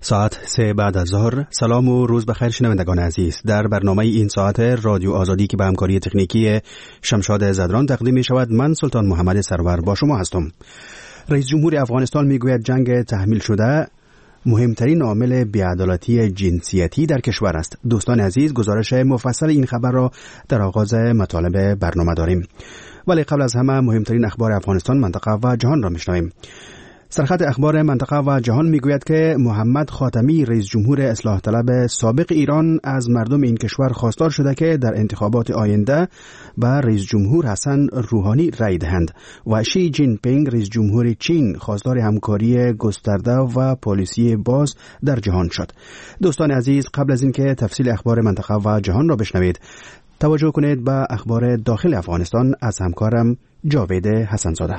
ساعت 3 بعد از ظهر. سلام و روز بخیر شنوندگان عزیز. در برنامه این ساعت رادیو آزادی که به همکاری تکنیکی شمشاد زدران تقدیم می شود، من سلطان محمد سرور با شما هستم. رئیس جمهور افغانستان می گوید جنگ تحمیل شده مهمترین عامل بی‌عدالتی جنسیتی در کشور است. دوستان عزیز، گزارش مفصل این خبر را در آغاز مطالب برنامه داریم، ولی قبل از همه مهمترین اخبار افغانستان، منطقه و جهان را میشنویم. سرخط اخبار منطقه و جهان میگوید که محمد خاتمی رئیس جمهور اصلاح طلب سابق ایران از مردم این کشور خواستار شده که در انتخابات آینده به رئیس جمهور حسن روحانی رای دهند و شی جین پینگ رئیس جمهور چین خواستار همکاری گسترده و پالیسی باز در جهان شد. دوستان عزیز، قبل از اینکه تفصیل اخبار منطقه و جهان را بشنوید، توجه کنید به اخبار داخل افغانستان از همکارم جاوید حسنزاده.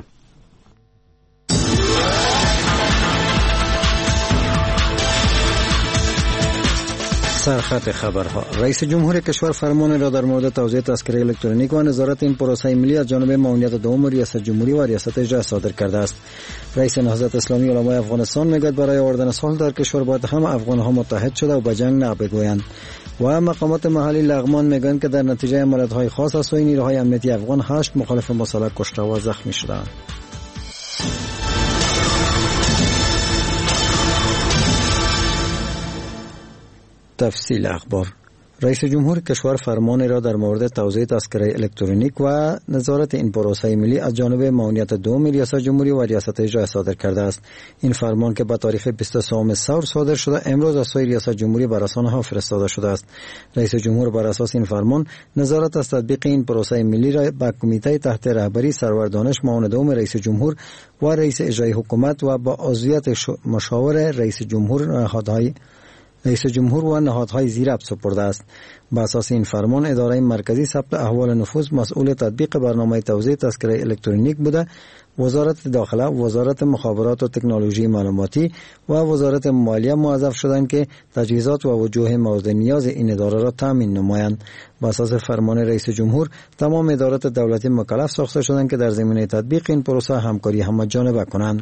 سرخط خبرها. رئیس جمهور کشور فرمان را در مورد توزیع تذکره الکترونیک و نظارت این پروسه ملی از جانب معاونیت دوم ریاست جمهوری و ریاست اجرا صادر کرده است. رئیس نهضت اسلامی علمای افغانستان میگوید برای آوردن صلح در کشور باید همه افغانها متحد شده و به جنگ نه بگویند. و مقامات محلی لغمان میگویند که در نتیجه عملیات‌های خاص از سوی نیروهای امنیتی افغان 8 مخالف مسلح کشته و زخمی شدند. تفصیل اخبار. رئیس جمهور کشور فرمان را در مورد توزیع تذکره الکترونیک و نظارت این پروسه ملی از جانب معاونیت دوم ریاست جمهوری و ریاست اجرا صادر کرده است. این فرمان که به تاریخ 23 ثور صادر شده امروز از سوی ریاست جمهوری بر رسانه‌ها فرستاده شده است. رئیس جمهور بر اساس این فرمان نظارت از تطبیق این پروسه ملی را به کمیته تحت رهبری سرور دانش معاون دوم رئیس جمهور و رئیس اجرایی حکومت و با عضویت مشاور رئیس جمهور و نهادهای زیربط سپرده است. با اساس این فرمان اداره مرکزی ثبت احوال نفوذ مسئول تطبیق برنامه توزیع تذکره الکترونیک بوده. وزارت داخله، وزارت مخابرات و تکنولوژی معلوماتی و وزارت مالیه موظف شدند که تجهیزات و وجوه مورد نیاز این اداره را تامین نمایند. با اساس فرمان رئیس جمهور تمام ادارات دولتی مکلف ساخته شدند که در زمینه تطبیق این پروسه همکاری همه‌جانبه کنند.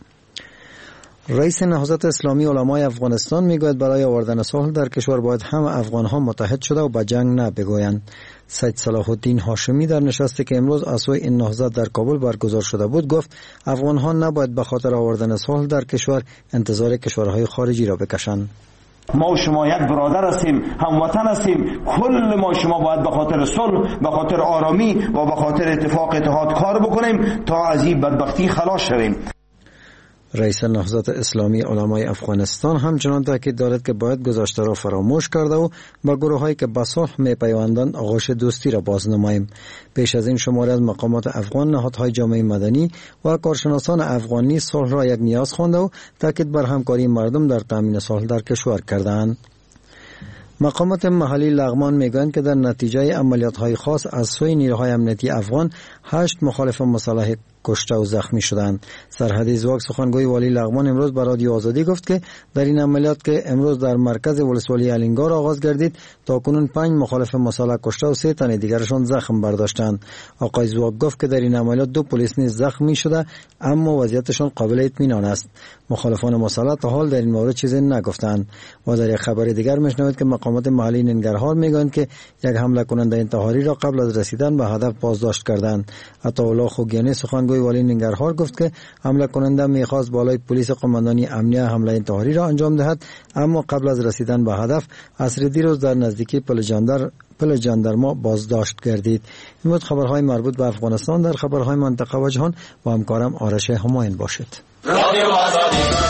رئیس نهضت اسلامی علمای افغانستان میگوید برای آوردن صلح در کشور باید همه افغانها متحد شده و به جنگ نه بگویند. سید صلاح الدین هاشمی در نشستی که امروز از سوی این نهضت در کابل برگزار شده بود گفت افغانها نباید به خاطر آوردن صلح در کشور انتظار کشورهای خارجی را بکشند. ما و شما یک برادر هستیم، هموطن هستیم. کل ما شما باید به خاطر صلح، به خاطر آرامی و به خاطر اتحاد کار بکنیم تا از این بدبختی خلاص شویم. رئیس نهضت اسلامی علمای افغانستان همچنان تاکید دارد که باید گذشته را فراموش کرده و با گروهایی که به صلح می‌پیوندند آغوش دوستی را باز نماییم. پیش از این شماری از مقامات افغان، نهادهای جامعه مدنی و کارشناسان افغانی صلح را یک نیاز خوانده و تاکید بر همکاری مردم در تامین صلح در کشور کردند. مقامات محلی لغمان میگویند که در نتیجه عملیات‌های خاص از سوی نیروهای امنیتی افغان 8 مخالف مسلح کشته و زخمی شدند. سرحدی زواک سخنگوی والی لغمان امروز به رادیو آزادی گفت که در این عملیات که امروز در مرکز ولسوالی الینگار آغاز گردید تاکنون 5 مخالف مسلح کشته و 3 تن دیگرشان زخم برداشتند. آقای زواک گفت که در این عملیات 2 پلیس نیز زخمی شده اما وضعیتشان قابل اطمینان است. مخالفان مسلح تا حال در این مورد چیزی نگفتند. و در یک خبر دیگر میشنوید که مقامات محلی ننگرهار میگویند که یک حمله کننده انتحاری را قبل از رسیدن به هدف بازداشت کردند. عطاالله خوگیانی سخنگوی والی ننگرهار گفت که حمله کننده میخواست بالای پلیس قماندانی امنیه حمله انتحاری را انجام دهد اما قبل از رسیدن به هدف عصر دیروز در نزدیکی پل جاندارما بازداشت گردید. این بود خبرهای مربوط به افغانستان. در خبرهای منطقه و جهان با همکارم آرش همایون باشید. رادیو آزادی.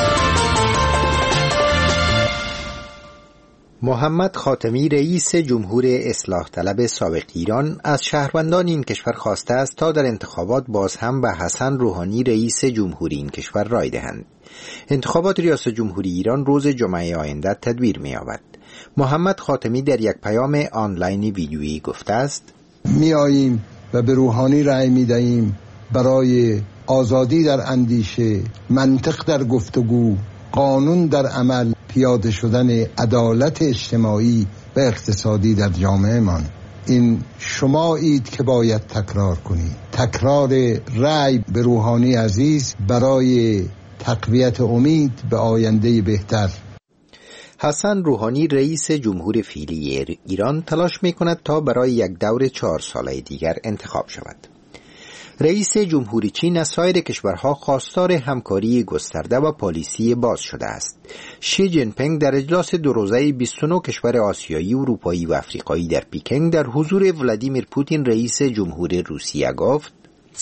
محمد خاتمی رئیس جمهور اصلاح طلب سابق ایران از شهروندان این کشور خواسته است تا در انتخابات باز هم به حسن روحانی رئیس جمهوری این کشور رای دهند. انتخابات ریاست جمهوری ایران روز جمعه آینده تدبیر می‌یابد. محمد خاتمی در یک پیام آنلاین ویدیویی گفته است: می‌آییم و به روحانی رای می‌دهیم برای آزادی در اندیشه، منطق در گفتگو، قانون در عمل، پیاده شدن عدالت اجتماعی و اقتصادی در جامعه من. این شمایید که باید تکرار کنید. تکرار رأی به روحانی عزیز برای تقویت امید به آینده بهتر. حسن روحانی رئیس جمهور فعلی ایران تلاش می‌کند تا برای یک دور 4 ساله دیگر انتخاب شود. رئیس جمهوری چین از سایر کشورها خواستار همکاری گسترده و پالیسی باز شده است. شی جین پینگ در اجلاس 2 روزه 29 کشور آسیایی، اروپایی و افریقایی در پکینگ در حضور ولادیمیر پوتین رئیس جمهور روسیه گفت: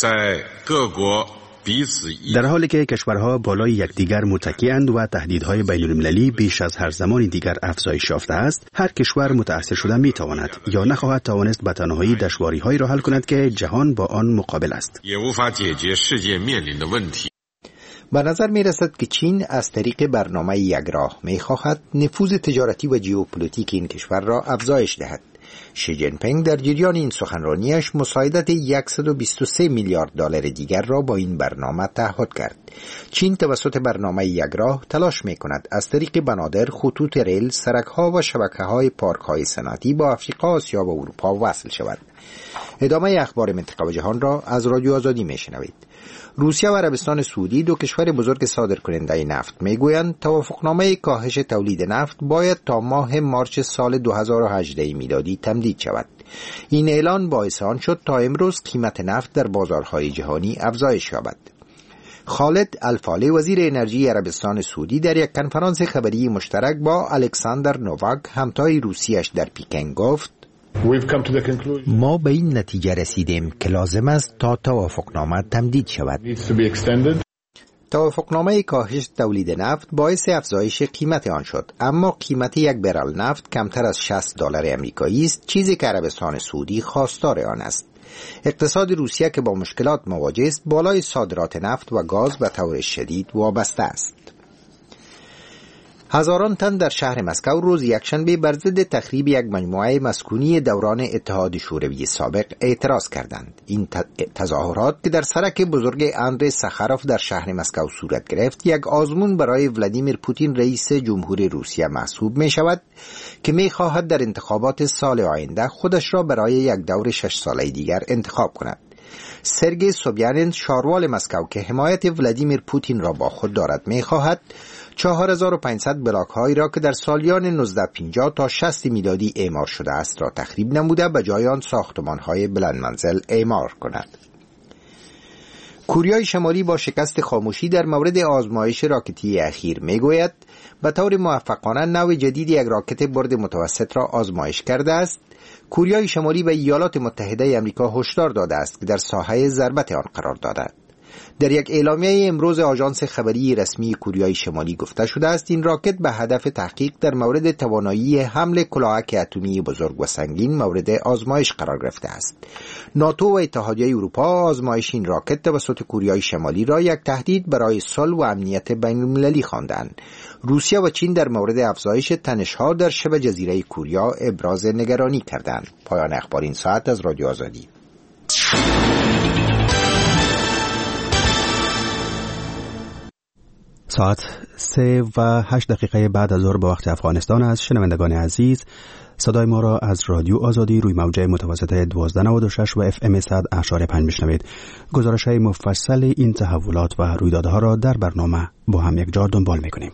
در حالی که کشورها بالای یکدیگر متکی‌اند و تهدیدهای بین‌المللی بیش از هر زمان دیگر افزایش یافته است، هر کشور متأثر شده می‌تواند یا نخواهد توانست به تنهایی دشواری‌هایی را حل کند که جهان با آن مقابل است. به نظر می رسد که چین از طریق برنامه یک راه می خواهد نفوذ تجارتی و ژئوپلیتیک این کشور را افزایش دهد. شی جین پینگ در جریان این سخنرانیش مساعدت 123 میلیارد دلار دیگر را با این برنامه تعهد کرد. چین توسط برنامه یک راه تلاش می کند از طریق بنادر، خطوط ریل، سرک‌ها و شبکه‌های پارک‌های صنعتی با افریقا، آسیا و اروپا وصل شود. ادامه اخبار منطقه و جهان را از رادیو آزادی می شنوید. روسیه و عربستان سعودی، 2 کشور بزرگ صادرکننده نفت، میگویند توافقنامه کاهش تولید نفت باید تا ماه مارچ سال 2018 میلادی تمدید شود. این اعلان باعث آن شد تا امروز قیمت نفت در بازارهای جهانی افزایش یابد. خالد الفالی، وزیر انرژی عربستان سعودی، در یک کنفرانس خبری مشترک با الکساندر نوواک، همتای روسیش در پکینگ گفت: ما به این نتیجه رسیدیم که لازم است تا توافقنامه تمدید شود. توافقنامه کاهش تولید نفت باعث افزایش قیمت آن شد، اما قیمت یک برل نفت کمتر از $60 آمریکایی است، چیزی که عربستان سعودی خواستار آن است. اقتصاد روسیه که با مشکلات مواجه است، بالای صادرات نفت و گاز به طور شدید وابسته است. هزاران تن در شهر مسکو روز یکشنبه بر ضد تخریب یک مجموعه مسکونی دوران اتحاد شوروی سابق اعتراض کردند. این تظاهرات که در سرک بزرگ اندری ساخاروف در شهر مسکو صورت گرفت، یک آزمون برای ولادیمیر پوتین رئیس جمهور روسیه محسوب می شود که می خواهد در انتخابات سال آینده خودش را برای یک دور 6 ساله دیگر انتخاب کند. سرگئی سوبیانین، شاروال مسکو که حمایت ولادیمیر پوتین را با خود دارد، می خواهد 4500 بلاک هایی را که در سالیان 1950 تا 60 میلادی اعمار شده است را تخریب نموده به جای آن ساختمان های بلند منزل اعمار کند. کره شمالی با شکست خاموشی در مورد آزمایش راکتی اخیر میگوید به طور موفقانه نوع جدید یک راکت برد متوسط را آزمایش کرده است. کره شمالی به ایالات متحده آمریکا هشدار داده است که در ساحه ضربت آن قرار دارد. در یک اعلامیه امروز آژانس خبری رسمی کره شمالی گفته شده است این راکت به هدف تحقیق در مورد توانایی حمل کلاهک اتمی بزرگ و سنگین مورد آزمایش قرار گرفته است. ناتو و اتحادیه اروپا آزمایش این راکت توسط کره شمالی را یک تهدید برای صلح و امنیت بین‌المللی خواندند. روسیه و چین در مورد افزایش تنش‌ها در شبه جزیره کره ابراز نگرانی کردند. پایان اخبار این ساعت از رادیو آزادی. ساعت 3:08 بعد از ظهر به وقت افغانستان است. شنوندگان عزیز، صدای ما را از رادیو آزادی روی موج متوسط 1296 و FM 100.5 میشنوید. گزارش‌های مفصل این تحولات و رویدادها را در برنامه با هم یک جا دنبال می‌کنیم.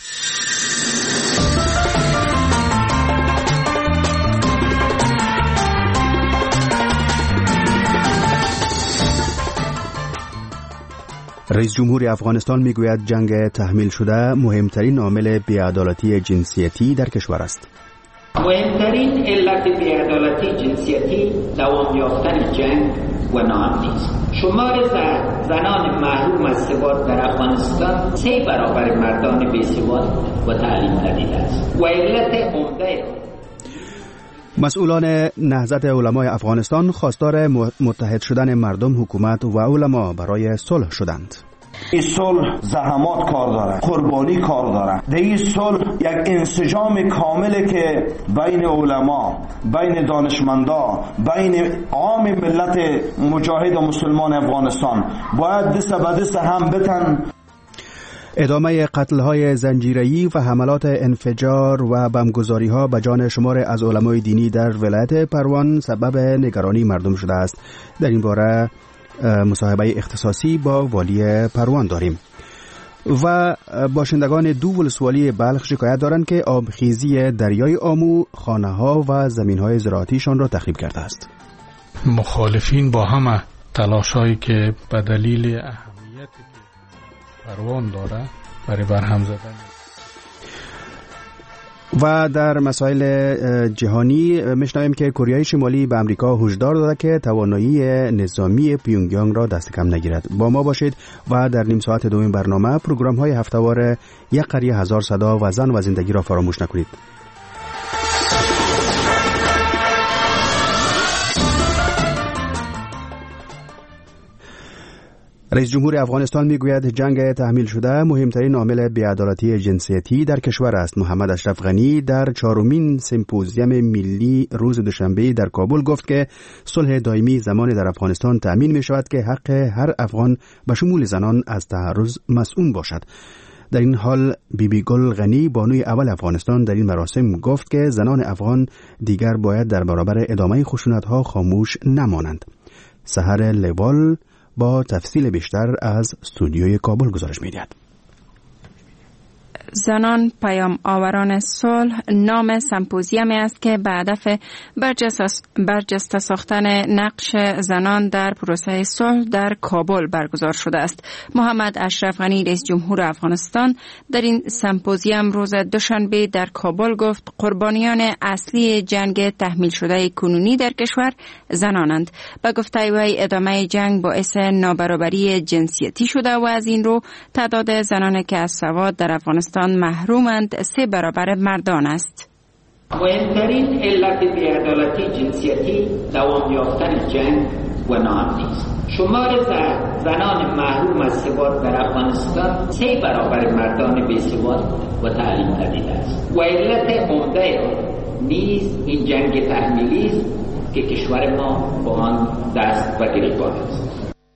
رئیس جمهور افغانستان میگوید جنگ تحمیل شده مهمترین عامل بی‌عدالتی جنسیتی در کشور است. مهمترین علت بی‌عدالتی جنسیتی دوام یافتن جنگ و ناامنی است. شمار زنان محروم از سواد در افغانستان 3 برابر مردان بی‌سواد و تعلیم ندیده است و علت عمده مسئولان نهضت علمای افغانستان خواستار متحد شدن مردم، حکومت و علما برای صلح شدند. این صلح زحمات کار داره، قربانی کار داره. در این صلح یک انسجام کامله که بین علما، بین دانشمندا، بین عام ملت مجاهد و مسلمان افغانستان باید دست به دست هم بتن. ادامه قتل‌های زنجیره‌ای و حملات انفجار و بمبگذاری‌ها به جان شمار از علمای دینی در ولایت پروان سبب نگرانی مردم شده است. در این باره مصاحبه اختصاصی با والی پروان داریم. و باشندگان دو ولسوالی بلخ شکایت دارند که آبخیزی دریای آمو خانه‌ها و زمین‌های زراعتیشان را تخریب کرده است. مخالفین با همه تلاش‌هایی که به دلیل اهمیتی که پروان داره برای برهم زدن و در مسائل جهانی میشنویم که کره شمالی به امریکا هشدار داده که توانایی نظامی پیونگیانگ را دست کم نگیرد. با ما باشید و در نیم ساعت دوم برنامه پروگرام های هفته‌وار یک قریه هزار صدا و زن و زندگی را فراموش نکنید. رئیس جمهور افغانستان میگوید جنگ تحمیل شده مهمترین عامل بی‌عدالتی جنسیتی در کشور است. محمد اشرف غنی در 4مین سمپوزیوم ملی روز دوشنبه در کابل گفت که صلح دائمی زمانی در افغانستان تأمین می شود که حق هر افغان به شمول زنان از تعرض مسئول باشد. در این حال بیبی گل غنی بانوی اول افغانستان در این مراسم گفت که زنان افغان دیگر باید در برابر ادامه خشونت‌ها خاموش نمانند. سحر لوال با تفصیل بیشتر از استودیوی کابل گزارش می‌دهد. زنان پیام آوران صلح نام سمپوزیومی است که به هدف برجسته ساختن نقش زنان در پروسه صلح در کابل برگزار شده است. محمد اشرف غنی رئیس جمهور افغانستان در این سمپوزیوم روز دوشنبه در کابل گفت قربانیان اصلی جنگ تحمیل شده کنونی در کشور زنانند. به گفته وی ادامه جنگ باعث نابرابری جنسیتی شده و از این رو تعداد زنان که از سواد در افغانستان محرومند 3 برابر مردان است. مهمترین علت بی‌عدالتی جنسیتی دوام یافتن جنگ و ناامنی است. شمار زنان محروم از سواد در افغانستان 3 برابر مردان بی‌سواد و تعلیم پذیر است و علت عمده نیز این جنگ تحمیلی است که کشور ما با آن دست و گریبان است.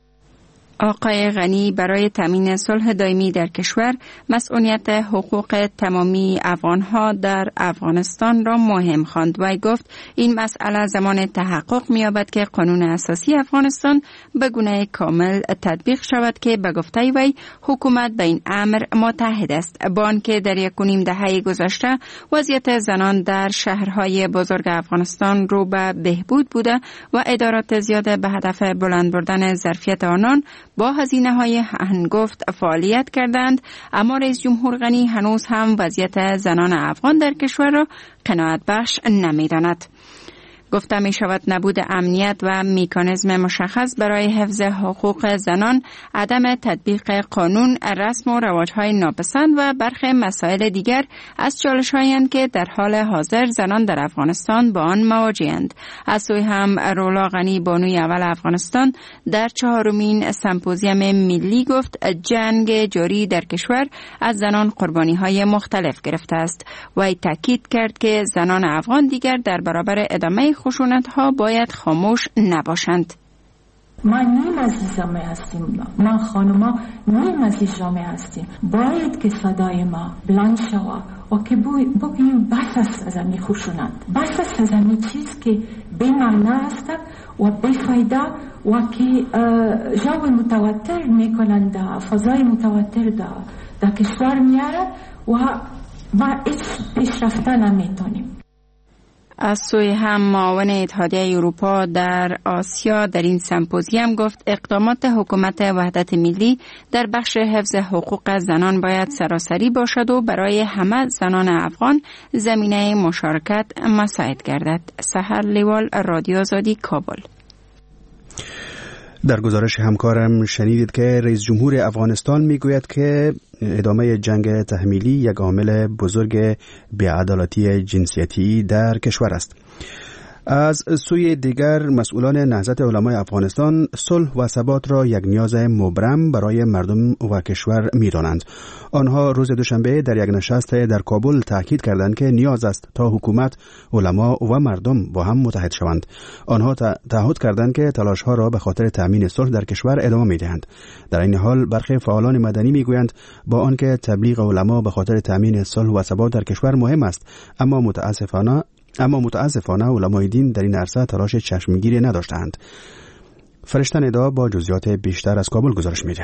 آقای غنی برای تامین صلح دائمی در کشور مسئولیت حقوق تمامی افغانها در افغانستان را مهم خواند و گفت این مسئله زمان تحقق می‌یابد که قانون اساسی افغانستان به گونه کامل تطبیق شود که به گفته وی حکومت به این امر متحد است. با آنکه در 1.5 دهه گذشته وضعیت زنان در شهرهای بزرگ افغانستان رو به بهبود بوده و ادارات زیاد به هدف بلند بردن ظرفیت آنان با هزینه‌های هنگفت فعالیت کردند، اما رئیس جمهور غنی هنوز هم وضعیت زنان افغان در کشور را قناعت بخش نمی‌داند. گفته می شود نبود امنیت و مکانیزم مشخص برای حفظ حقوق زنان، عدم تطبیق قانون، رسم و رواج‌های ناپسند و برخی مسائل دیگر از چالش‌هایی که در حال حاضر زنان در افغانستان با آن مواجه‌اند. از سوی هم رولا غنی بانوی اول افغانستان در 4مین سمپوزیوم ملی گفت جنگ جاری در کشور از زنان قربانی‌های مختلف گرفته است و تاکید کرد که زنان افغان دیگر در برابر ادامه خشونت‌ها باید خاموش نباشند. ما نیم از جامعه هستیم، ما خانما نیم از جامعه هستیم. باید که صدای ما بلند شود و که بگیم بس است از این خشونت، بس است از این چیز که بی معنی است و بی فایده و که جو متوتر میکنند، فضای متوتر در کشور میارد و هیچ پیشرفته نمیتونیم. از سوی هم معاون اتحادیه اروپا در آسیا در این سمپوزیوم گفت اقدامات حکومت وحدت ملی در بخش حفظ حقوق زنان باید سراسری باشد و برای همه زنان افغان زمینه مشارکت مساعد گردد. سحر لیوال، رادیو آزادی، کابل. در گزارش همکارم شنیدید که رئیس جمهور افغانستان میگوید که ادامه جنگ تحمیلی یک عامل بزرگ بی‌عدالتی جنسیتی در کشور است. از سوی دیگر مسئولان نهضت علمای افغانستان صلح و ثبات را یک نیاز مبرم برای مردم و کشور می‌دانند. آنها روز دوشنبه در یک نشست در کابل تاکید کردند که نیاز است تا حکومت، علما و مردم با هم متحد شوند. آنها تعهد کردند که تلاش‌ها را به خاطر تأمین صلح در کشور ادامه می‌دهند. در این حال برخی فعالان مدنی می‌گویند با آنکه تبلیغ علما به خاطر تأمین صلح و ثبات در کشور مهم است، اما متاسفانه علمای دین در این عرصه تلاش چشمگیری نداشتند. فرشته ندا با جزئیات بیشتر از کابل گزارش می‌دهد.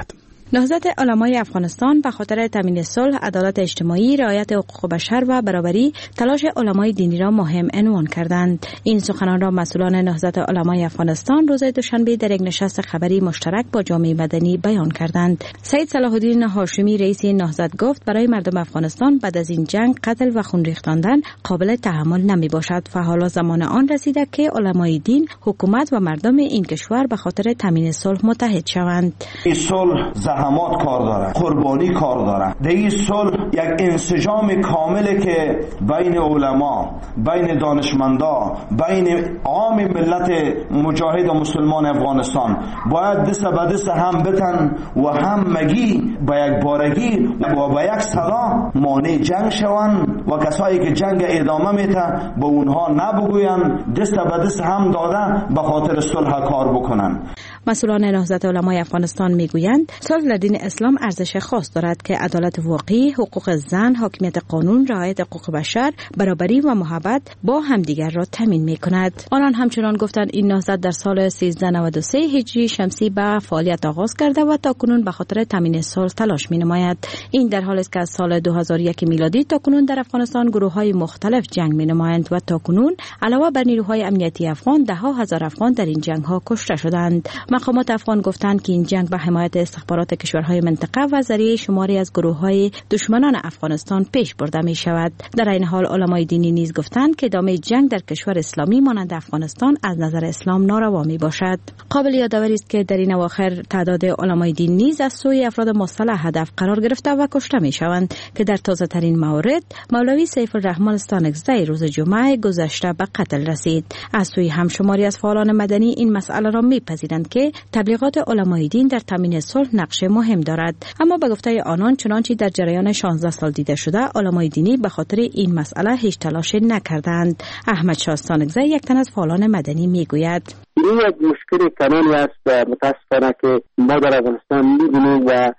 نهضت علمای افغانستان به خاطر تامین صلح، عدالت اجتماعی، رعایت حقوق بشر و برابری تلاش علمای دینی را مهم عنوان کردند. این سخنان را مسئولان نهضت علمای افغانستان روز دوشنبه در یک نشست خبری مشترک با جامعه مدنی بیان کردند. سید صلاح الدین هاشمی رئیس نهضت گفت برای مردم افغانستان بعد از این جنگ قتل و خون ریختاندن قابل تحمل نمی باشد و حالا زمان آن رسیده که علمای دین، حکومت و مردم این کشور به خاطر تامین صلح متحد شوند. این صلح زحمات کار داره، قربانی کار داره. در این صلح یک انسجام کامله که بین علما، بین دانشمندا، بین عام ملت مجاهد و مسلمان افغانستان باید دست به دست هم بتن و هم مگی با یک بارگی و با یک صدا مانع جنگ شوند و کسایی که جنگ ادامه میته به اونها نبگوین، دست به دست هم داده به خاطر صلح کار بکنن. مسئولان نهضت علمای افغانستان میگویند صلح در دین اسلام ارزش خاص دارد که عدالت واقعی، حقوق زن، حاکمیت قانون، رعایت حقوق بشر، برابری و محبت با همدیگر را تامین میکند. آنان همچنان گفتند این نهضت در سال 1393 هجری شمسی به فعالیت آغاز کرده و تاکنون به خاطر تامین صلح تلاش مینماید. این در حالی است که از سال 2001 میلادی تاکنون در افغانستان گروه‌های مختلف جنگ مینمایند و تاکنون علاوه بر نیروهای امنیتی افغان ده‌ها هزار افغان در این جنگ‌ها کشته شدند. مقامات افغان گفتند که این جنگ به حمایت استخبارات کشورهای منطقه و ذریعه شماری از گروه‌های دشمنان افغانستان پیش برده می شود. در این حال علمای دینی نیز گفتند که ادامه جنگ در کشور اسلامی مانند افغانستان از نظر اسلام ناروا می باشد. قابل یادآوری است که در این اواخر تعداد علمای دین نیز از سوی افراد مسلح هدف قرار گرفته و کشته می شوند که در تازه ترین مورد مولوی سیف الرحمن استانکزی روز جمعه گذشته به قتل رسید. از سوی همشماری از فعالان مدنی این مسئله را میپذیرند که تبلیغات علمای دین در تامین صلح نقش مهم دارد، اما به گفته آنان چنانچه در جریان 16 سال دیده شده علمای دینی به خاطر این مسئله هیچ تلاشی نکردند. احمد شاه استانکزی یک تن از فعالان مدنی میگوید این یک مشکل کنونی است متاسفانه که ما در افغانستان می‌بینیم و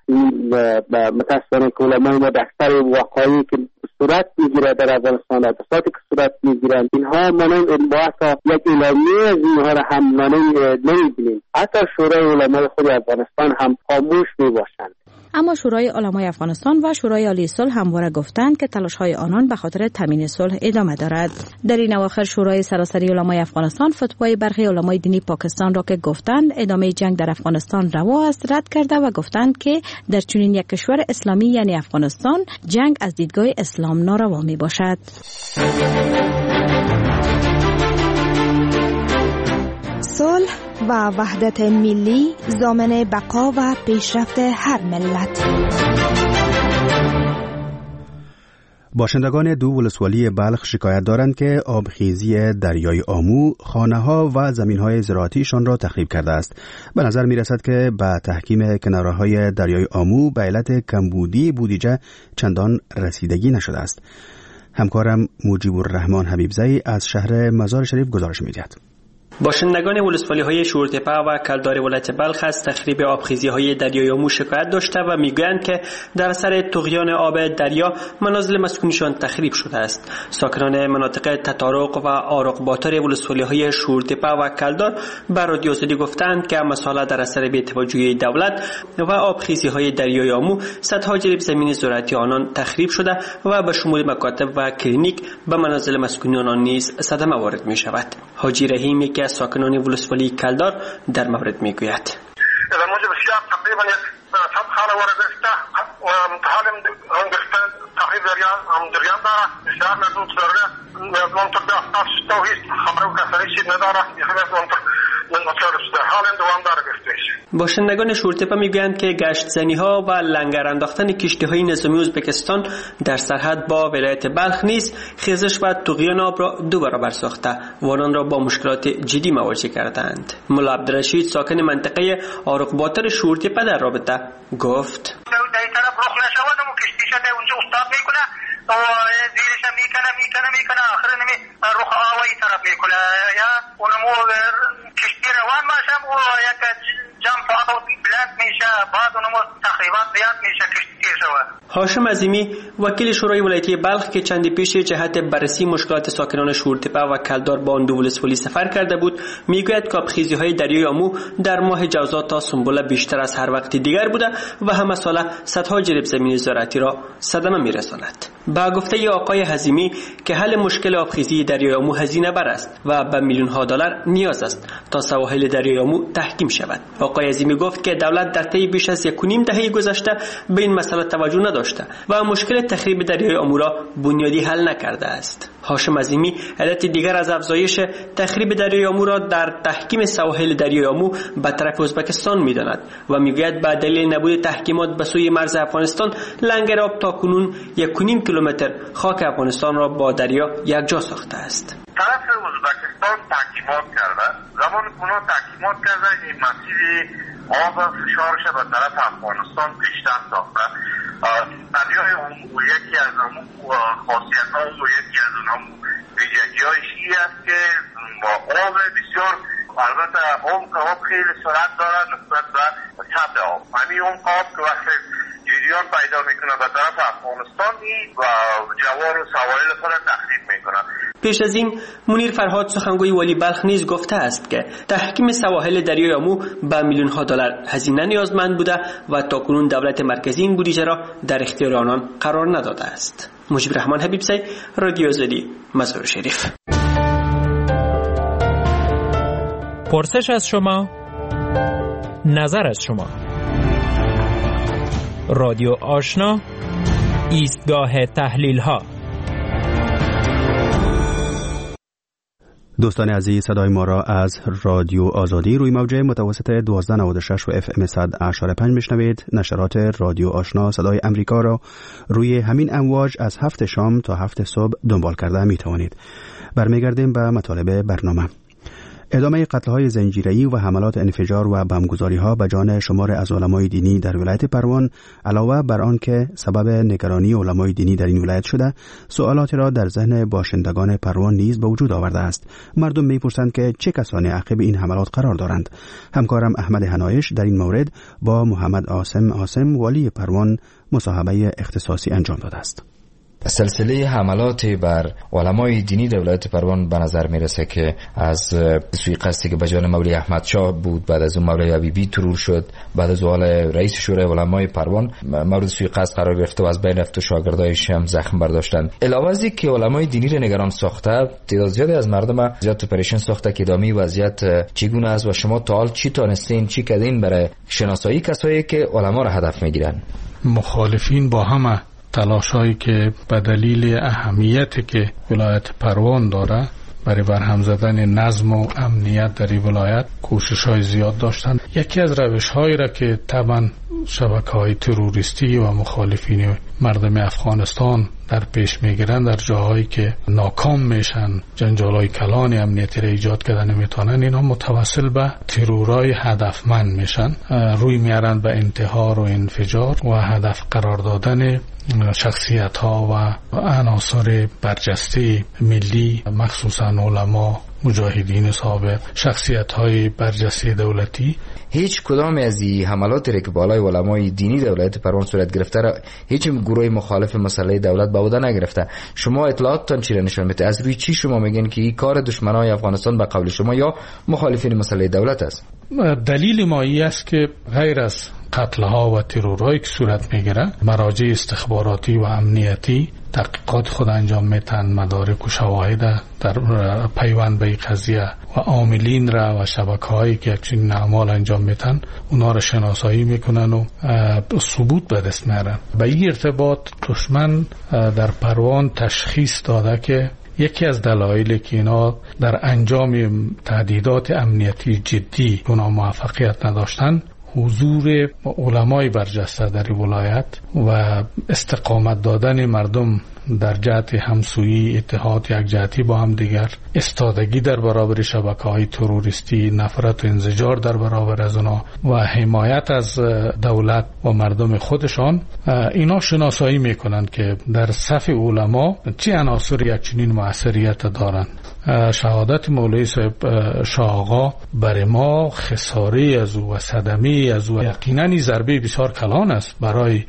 متاسفانه که علمای ما در اکثر وقایعی که صورت میگیره در افغانستان، حادثاتی که صورت میگیرند اینها مانند حتی یک اعلامیه از اینها را هم نمی‌بینیم. حتی شورای علمای خود افغانستان هم خاموش میباشند. اما شورای علمای افغانستان و شورای عالی صلح همواره گفتند که تلاش‌های آنان به خاطر تامین صلح ادامه دارد. در این اواخر شورای سراسری علمای افغانستان فتوای برخی علمای دینی پاکستان را که گفتند ادامه جنگ در افغانستان روا است رد کرده و گفتند که در چنین یک کشور اسلامی یعنی افغانستان جنگ از دیدگاه اسلام ناروا می باشد. صلح و وحدت ملی ضامن بقا و پیشرفت هر ملت. باشندگان دو ولسوالی بلخ شکایت دارند که آبخیزی دریای آمو خانه‌ها و زمین‌های زراعتیشان را تخریب کرده است. به نظر می‌رسد که با تحکیم کناره‌های دریای آمو به علت کمبودی بودجه چندان رسیدگی نشده است. همکارم مجیب الرحمن حبیبزی از شهر مزار شریف گزارش می‌دهد. باشندگان ولسوالی‌های شورتپه و کلدار ولایت بلخ از تخریب آبخیزی‌های دریای آمو شکایت داشته و میگویند که در اثر طغیان آب دریا منازل مسکونیشان تخریب شده است. ساکنان مناطق تتارق و آرق باتر ولسوالی‌های شورتپه و کلدار بر رادیو آزادی گفتند که مسئله در اثر بی‌توجهی دولت و آبخیزی‌های دریای آمو صدها جریب زمین زراعتی آنان تخریب شده و به شمول مکاتب و کلینیک به منازل مسکونی آنان نیز صدمه وارد می‌شود. حاجی رحیمی که ساکنان ولسوالی کلدار در مورد میگوید در موجب سیاق تقریبا 100 خانه وارد است و حال هم گرفتن تخریب هم جریان داره. بسیار مردم سرده منطقه به افطاف توحید خبر و کسانی چیز نداره. یخیمت منطقه در حال دوام داره گفتش. باشندگان شورتپه میگویند که گشت زنی ها و لنگر انداختن کشتی های نظامی ازبکستان در سرحد با ولایت بلخ نیز خیزش و طغیان آب را دو برابر ساخته و آنان را با مشکلات جدی مواجه کردند. ملا عبدالرشید ساکن منطقه آرق باتر شورتپه در رابطه گفت در این طرف رخ نشود و کشتی شده اونجا استاد میکنه و زیرش میکنه آخر نمی رخ آوایی طرف میکنه یا اونمو کشتی روان باشه و یک جمع آب بلند میشه بعد اونمو تقریبا زیاد میشه کشتی شود. هاشم عظیمی وکیل شورای ولایتی بلخ که چندی پیش جهت بررسی مشکلات ساکنان شورتپه و کلدار با آن دو ولسوالی سفر کرده بود، میگوید که آبخیزی‌های دریای آمو در ماه جوزا تا سنبله بیشتر از هر وقت دیگر بوده و همه ساله صدها جریب زمین زراعتی را صدمه میرساند. با گفته آقای حزیمی که حل مشکل آبخیزی دریای آمو هزینه بر است و به میلیون‌ها دلار نیاز است تا سواحل دریای آمو تحکیم شود. آقای حزیمی گفت که دولت در طی بیش از 1.5 دهه گذشته به این مسئله توجه نداشته و مشکل تخریب دریای آمو را بنیادی حل نکرده است. هاشم عظیمی علت دیگر از افزایش تخریب دریای آمو را در تحکیم سواحل دریای آمو به طرف ازبکستان می‌داند و میگوید به دلیل نبود تحکیمات به سوی مرز افغانستان لنگر آب تاکنون 1.5 کیلومتر خاک افغانستان را با دریا یکجا ساخته است. طرف ازبکستان تحکیمات کرده، زمان اونا تحکیمات کرده این مسیر آب فشارش به طرف افغانستان بیشتر ساخته. دریای آمو یکی از همون خاصیت‌ها و یکی از اونها ویژگی‌هایش این است که با آب بسیار، البته عمق آب خیلی سرعت داره نسبت به سطح آب. همین عمق آب که وقتی جریان پیدا میکنه به طرف افغانستان و جوار و سواحل خود تخریب میکنه. پیش از این منیر فرهاد سخنگوی والی بلخ نیز گفته است که تحکیم سواحل دریای آمو به میلیون‌ها دلار هزینه نیازمند بوده و تاکنون دولت مرکزی این بودجه را در اختیار آنان قرار نداده است. مجیب رحمان حبیبزی، رادیو آزادی، مزار شریف. پرسش از شما، نظر از شما. رادیو آشنا، ایستگاه تحلیل ها. دوستان عزیز، صدای ما را از رادیو آزادی روی موج متوسط 1296 و FM 100.5 میشنوید. نشرات رادیو آشنا صدای امریکا را روی همین امواج از 7 شام تا 7 صبح دنبال کرده می توانید. برمیگردیم به مطالب برنامه. ادامه قتل‌های زنجیره‌ای و حملات انفجار و بمبگذاری‌ها به جان شمار از علمای دینی در ولایت پروان علاوه بر آن که سبب نگرانی علمای دینی در این ولایت شده، سوالاتی را در ذهن باشندگان پروان نیز به وجود آورده است. مردم می‌پرسند که چه کسانی عقب این حملات قرار دارند. همکارم احمد حنایش در این مورد با محمد عاصم والی پروان مصاحبه اختصاصی انجام داده است. سلسله حملات بر علمای دینی در ولایت پروان به نظر میرسه که از سوی قصدی که به جان مولوی احمد شاه بود، بعد از اون مولوی حبیبی ترور شد، بعد از اون رئیس شورای علمای پروان مورد سوی قصد قرار گرفت و از بین رفت و شاگردایش هم زخم برداشتند. علاوه از اینکه علمای دینی را نگران ساخته، تعداد زیادی از مردم زیاد پریشان ساخته که ادامه وضعیت چگونه است و شما تا حال چی تانستین، چی کردین برای شناسایی کسایی که علما را هدف میگیرن؟ مخالفین با همه تلاشایی که به دلیل اهمیتی که ولایت پروان داره برای برهم زدن نظم و امنیت در این ولایت کوشش‌های زیاد داشتند. یکی از روش‌هایی را که طبعا شبکه‌های تروریستی و مخالفین مردم افغانستان در پیش میگیرن در جاهایی که ناکام میشن، جنجال‌های کلان امنیتی را ایجاد کردن نمیتونن، اینا متوسل به ترورای هدفمند میشن، روی میارن به انتحار و انفجار و هدف قرار دادن شخصیت ها و عناصر برجسته ملی، مخصوصا علما، مجاهدین سابق، شخصیت های برجسته دولتی. هیچ کدام از این حملات که بالای علمای دینی در ولایت پروان صورت گرفته را هیچ گروه مخالف مسئله دولت به عهده نگرفته. شما اطلاعاتتان چی را نشان میده؟ از روی چی شما میگین که این کار دشمنای افغانستان به قول شما یا مخالفین مسئله دولت است؟ دلیل ما این است که غیر از قتل‌ها و ترورهایی که صورت میگیره، مراجع استخباراتی و امنیتی تحقیقات خود انجام میتن، مدارک و شواهد در پیوند به این قضیه و عاملین را و شبکه‌هایی که چنین اعمال انجام میتن اونا را شناسایی میکنن و ثبوت به دست میارن. به این ارتباط دشمن در پروان تشخیص داده که یکی از دلایلی که اینا در انجام تهدیدات امنیتی جدی اونا موفقیت نداشتن، حضور علمای برجسته در ولایت و استقامت دادن مردم در جهت همسویی، اتحاد یکجهتی با هم دیگر، استادگی در برابر شبکه‌های تروریستی، نفرت و انزجار در برابر از اونا و حمایت از دولت و مردم خودشان، اینا شناسایی میکنند که در صف علما چه عناصر یک چنین موثریت دارند. شهادت مولوی صاحب شاه آقا برای ما خساره از او و صدمه از او، یقینا این ضربه بسیار کلان است برای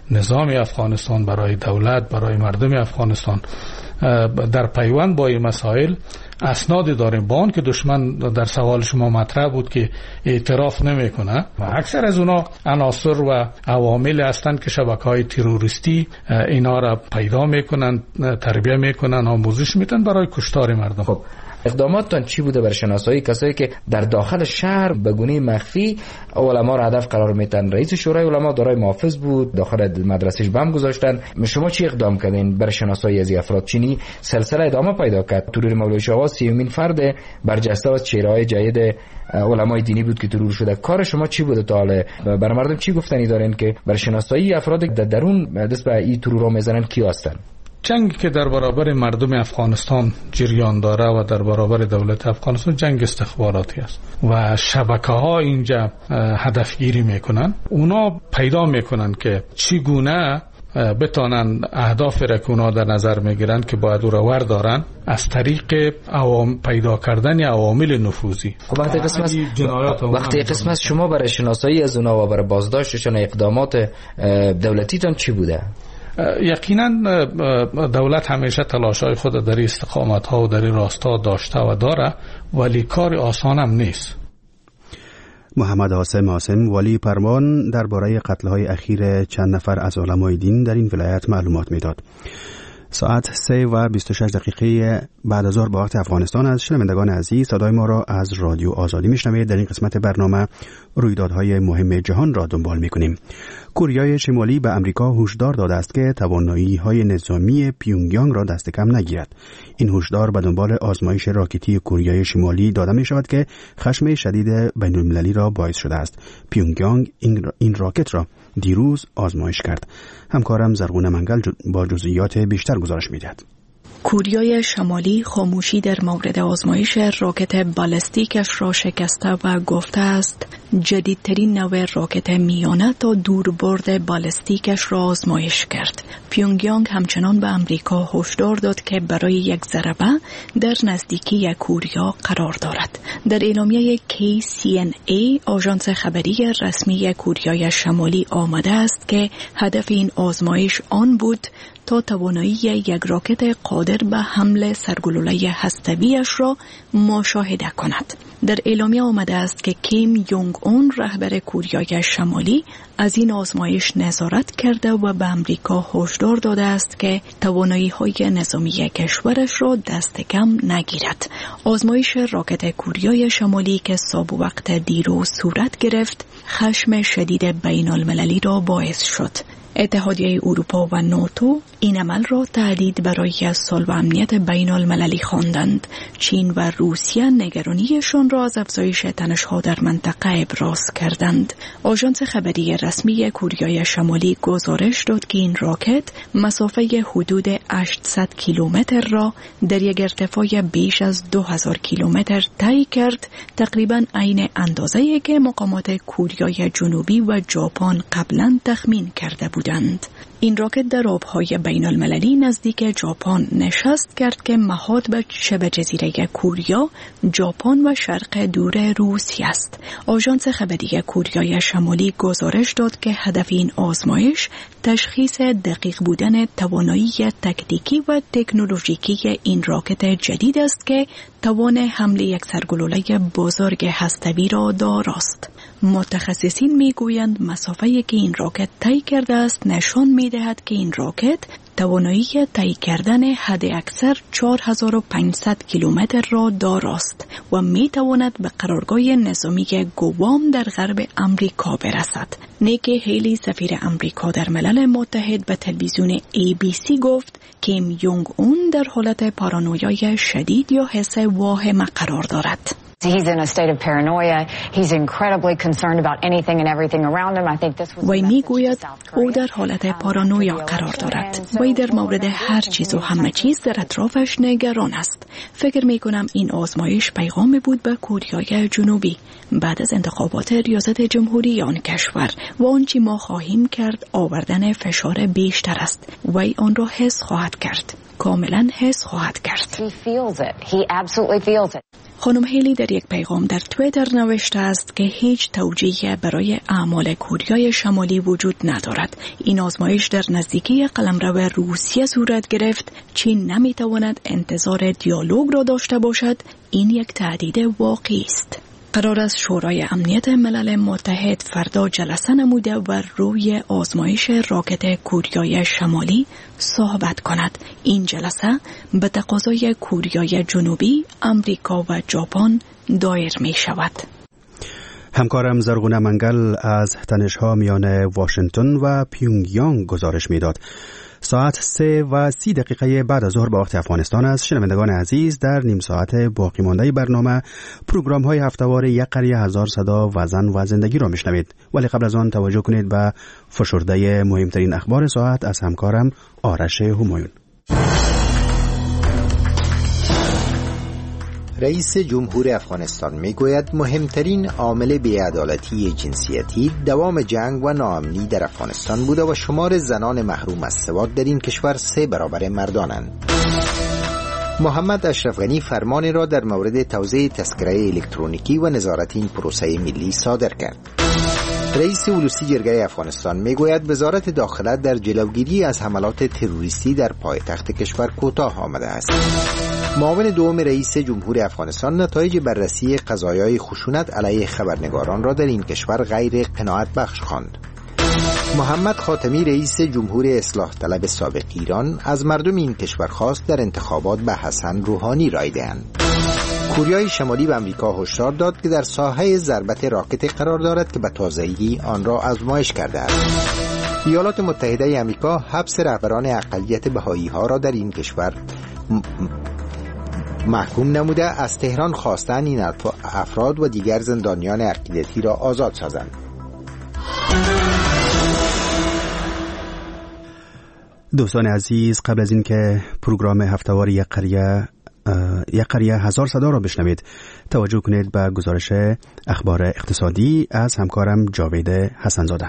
نظام افغانستان، برای دولت، برای مردم افغانستان در پیوند با این مسائل اسناد داریم. با آن که دشمن در سوال شما مطرح بود که اعتراف نمیکنه و اکثر از اونا عناصر و عوامل هستند که شبکه‌های تروریستی اینا را پیدا میکنن، تربیت میکنن، آموزش میدن برای کشتار مردم. خب اقداماتتان چی بوده برای شناسایی کسایی که در داخل شهر به گونه مخفی علما را هدف قرار میدن؟ رئیس شورای علما دارای محافظ بود، داخل مدرسهش بم گذاشتن. شما چی اقدام کردین برای شناسایی از افراد؟ چینی سلسله ادامه پیدا کرد. ترور مولوی شاه 30مین فرد برجسته از چهره‌های جدید علمای دینی بود که ترور شده. کار شما چی بوده تا حالا؟ برای مردم چی گفتنی دارین که برای شناسایی افراد در درون دست به این ترورها میزنن کی هستن؟ جنگی که در برابر مردم افغانستان جریان داره و در برابر دولت افغانستان جنگ استخباراتی است و شبکه‌ها اینجا هدفگیری میکنن. اونا پیدا میکنن که چگونه بتونن اهداف رکونا در نظر میگیرن که باید او را وردارن از طریق پیدا کردن عوامل نفوذی. خب وقتی قسمت شما برای شناسایی از اونا و برای بازداشتشون اقدامات دولتیتان چی بوده؟ یقینا دولت همیشه تلاشای خود در استقامت ها و در راستا داشته و داره، ولی کار آسان هم نیست. محمد عاصم والی پروان درباره قتل‌های اخیر چند نفر از علمای دین در این ولایت معلومات میداد. ساعت 3:26 بعد از ظهر به وقت افغانستان از شنوندگان عزیز صدای ما را از رادیو آزادی میشنوید. در این قسمت برنامه رویدادهای مهم جهان را دنبال میکنیم. کره شمالی به امریکا هشدار داده است که توانایی‌های نظامی پیونگیانگ را دست کم نگیرد. این هشدار به دنبال آزمایش راکتی کره شمالی داده می شود که خشم شدید بین‌المللی را باعث شده است. پیونگیانگ این راکت را دیروز آزمایش کرد. همکارم زرغونه منگل با جزئیات بیشتر گزارش می‌دهد. کره شمالی خاموشی در مورد آزمایش راکت بالستیکش را شکسته و گفته است جدیدترین نوع راکت میانه تا دوربرد بالستیکش را آزمایش کرد. پیونگیانگ همچنان به امریکا هشدار داد که برای یک ضربه در نزدیکی کوریا قرار دارد. در اعلامیه KCNA آژانس خبری رسمی کره شمالی آمده است که هدف این آزمایش آن بود تا توانایی یک راکت قادر به حمل سرگلوله هسته‌ای‌اش را مشاهده کند. در اعلامیه آمده است که کیم یونگ اون رهبر کره شمالی از این آزمایش نظارت کرده و به امریکا هشدار داده است که توانایی‌های نظامی کشورش را دست کم نگیرد. آزمایش راکت کره شمالی که صبح وقت دیروز صورت گرفت، خشم شدید بین‌المللی را باعث شد. اتحادیه اروپا و ناتو این عمل را تهدید برای صلح و امنیت بین المللی خواندند. چین و روسیه نگرانیشان را از افزایش تنش‌ها در منطقه ابراز کردند. آژانس خبری رسمی کره شمالی گزارش داد که این راکت مسافه حدود 800 کیلومتر را در یک ارتفاع بیش از 2000 کیلومتر طی کرد، تقریباً عین اندازه‌ای که مقامات کره جنوبی و ژاپن قبلاً تخمین کرده بودند. این راکت در آبهای بین المللی نزدیک ژاپن نشست کرد که محاط به شبه جزیره کوریا، ژاپن و شرق دور روسیه است. آژانس خبری کره شمالی گزارش داد که هدف این آزمایش تشخیص دقیق بودن توانایی تکتیکی و تکنولوژیکی این راکت جدید است که توان حمل یک سرگلوله بزرگ هسته‌ای را داراست. متخصصین میگویند مسافه‌ای که این راکت طی کرده است نشان می‌دهد که این راکت توانایی طی کردن حد اکثر 4500 کیلومتر را داراست و می‌تواند به قرارگاه نظامی گوام در غرب امریکا برسد. نیکی هیلی سفیر امریکا در ملل متحد به تلویزیون ABC گفت کیم یونگ اون در حالت پارانویای شدید یا حس واهم قرار دارد. He's in a state of paranoia. He's incredibly concerned about anything and everything around him. I think this was وی میگوید او در حالت پارانویا قرار دارد. وی در مورد هر چیز و همه چیز در اطرافش نگران است. فکر میکنم این آزمایش پیغام بود به کره جنوبی بعد از انتخابات ریاست جمهوری آن کشور و آنچه ما خواهیم کرد آوردن فشار بیشتر است. وی آن را حس خواهد کرد. کاملا حس خواهد کرد. He feels it. He absolutely feels it. خانم هیلی در یک پیغام در توییتر نوشته است که هیچ توجیهی برای اعمال کره شمالی وجود ندارد. این آزمایش در نزدیکی قلمرو روسیه صورت گرفت. چین نمیتواند انتظار دیالوگ را داشته باشد. این یک تهدید واقعی است. قرار است شورای امنیت ملل متحد فردا جلسه نموده و روی آزمایش راکت کره شمالی صحبت کند. این جلسه به تقاضای کره جنوبی، امریکا و ژاپن دایر می شود. همکارم زرغونه منگل از تنش‌ها میان واشنگتن و پیونگیانگ گزارش میداد. ساعت 3:30 بعد از ظهر به وقت افغانستان است. شنوندگان عزیز، در نیم ساعت باقی مانده برنامه پروگرام های هفته‌وار یک قریه هزار صدا و زن و زندگی را میشنوید. ولی قبل از آن توجه کنید به فشرده مهمترین اخبار ساعت از همکارم آرش همایون. رئیس جمهور افغانستان میگوید مهمترین عامل بی‌عدالتی جنسیتی دوام جنگ و ناامنی در افغانستان بوده و شمار زنان محروم از سواد در این کشور 3 برابر مردانند. محمد اشرف غنی فرمانی را در مورد توزیع تذکره الکترونیکی و نظارت این پروسه ملی صادر کرد. رئیس اولوسی جرگه افغانستان میگوید وزارت داخله در جلوگیری از حملات تروریستی در پایتخت کشور کوتاه آمده است. معاون دوم رئیس جمهور افغانستان نتایج بررسی قضایای خشونت علیه خبرنگاران را در این کشور غیر قناعت بخش خواند. محمد خاتمی رئیس جمهور اصلاح طلب سابق ایران از مردم این کشور خواست در انتخابات به حسن روحانی رای دهند. کره شمالی به آمریکا هشدار داد که در ساحه ضربت راکت قرار دارد که به تازگی آن را آزمایش کرده است. ایالات متحده آمریکا حبس رهبران اقلیت بهایی ها را در این کشور محکوم نموده. از تهران خواستن این افراد و دیگر زندانیان عقیدتی را آزاد سازند. دوستان عزیز، قبل از اینکه پروگرام هفته‌وار یک قریه هزار صدا را بشنوید، توجه کنید به گزارش اخبار اقتصادی از همکارم جاوید حسنزاده.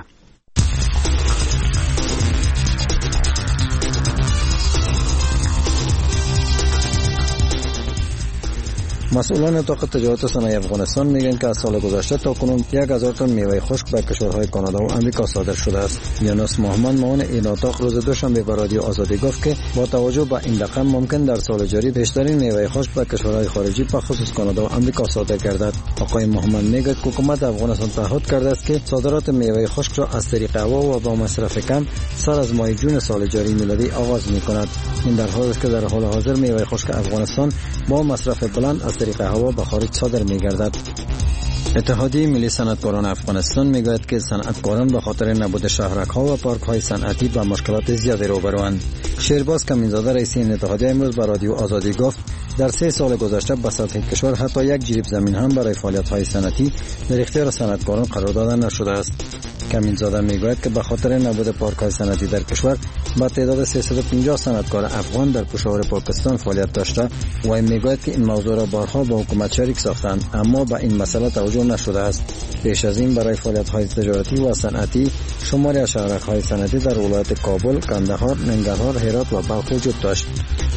مسئولان اتاق تجارت و صنایع افغانستان میگن که از سال گذشته تا کنون 1000 تن میوه خشک به کشورهای کانادا و آمریکا صادر شده است. یونس محمد معاون این اتاق روز دوشنبه به رادیو آزادی گفت که با توجه به این رقم ممکن در سال جاری بیشترین میوه خشک به کشورهای خارجی به خصوص کانادا و آمریکا صادر گردد. آقای محمد میگه که حکومت افغانستان تعهد کرده است که صادرات میوه خشک را از طریق هوا و با مصرف کم سر از ماه جون سال جاری میلادی آغاز میکند. این در حالی است که در حال حاضر میوه خشک افغانستان با مصرف بلند از طریق هوا به خارج صادر می‌گردد. اتحادیه ملی صنعتکاران افغانستان میگوید که صنعتکاران به خاطر نبود شهرک‌ها و پارک‌های صنعتی با مشکلات زیادی روبروند. شیرباز کمینزاده رئیس این اتحادیه امروز به رادیو آزادی گفت در 3 سال گذشته به سطح کشور حتی یک جریب زمین هم برای فعالیت‌های صنعتی در اختیار صنعتکاران قرار داده نشده است. کمینزاده میگوید که به خاطر نبود پارک‌های صنعتی در کشور با تعداد 350 صنعتکار افغان در پشاور پاکستان فعالیت داشته و میگوید که این موضوع را بارها با حکومت شریک ساختند اما به این مسئله توجه نشده است. پیش از این برای فعالیت‌های تجارتی و صنعتی شماری از شهرک‌های صنعتی در ولایت کابل، کندهار، ننگرهار، هرات و بلخ وجود داشت.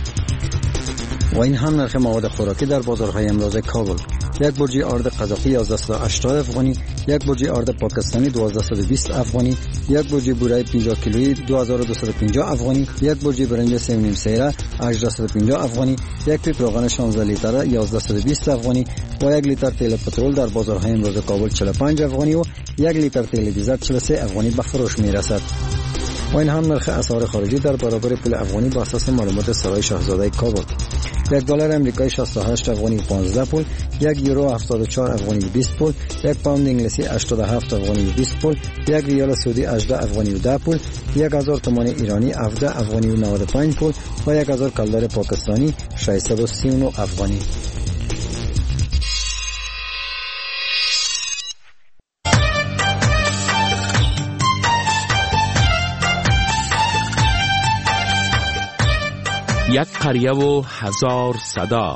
و این هم نرخ مواد خوراکی در بازارهای امروز کابل: یک برجی آرد قزاقی 1180 افغانی، یک برجی آرد پاکستانی 1220 افغانی، یک برجی بورای 50 کیلویی 2250 افغانی، یک برجی برنج 3.5 سیره 1850 افغانی، یک پیپ روغن 16 لیتره 1120 افغانی و یک لیتر تیل پترول در بازارهای امروز کابل 45 افغانی و یک لیتر تیل دیزل 43 افغانی به فروش میرسد. و این هم نرخ اسعار خارجی در برابر پول افغانی با اساس معلومات سرای شاهزاده کابل: یک دلار امریکایی 68 افغانی 15 پول، یک یورو 74 افغانی 20 پول، یک پوند انگلیسی 87 افغانی 20 پول، یک ریال سعودی 18 افغانی 10 پول، 1000 تومان ایرانی 17 افغانی 95 پول و 1000 کلدر پاکستانی 639 افغانی. یک قریه و هزار صدا.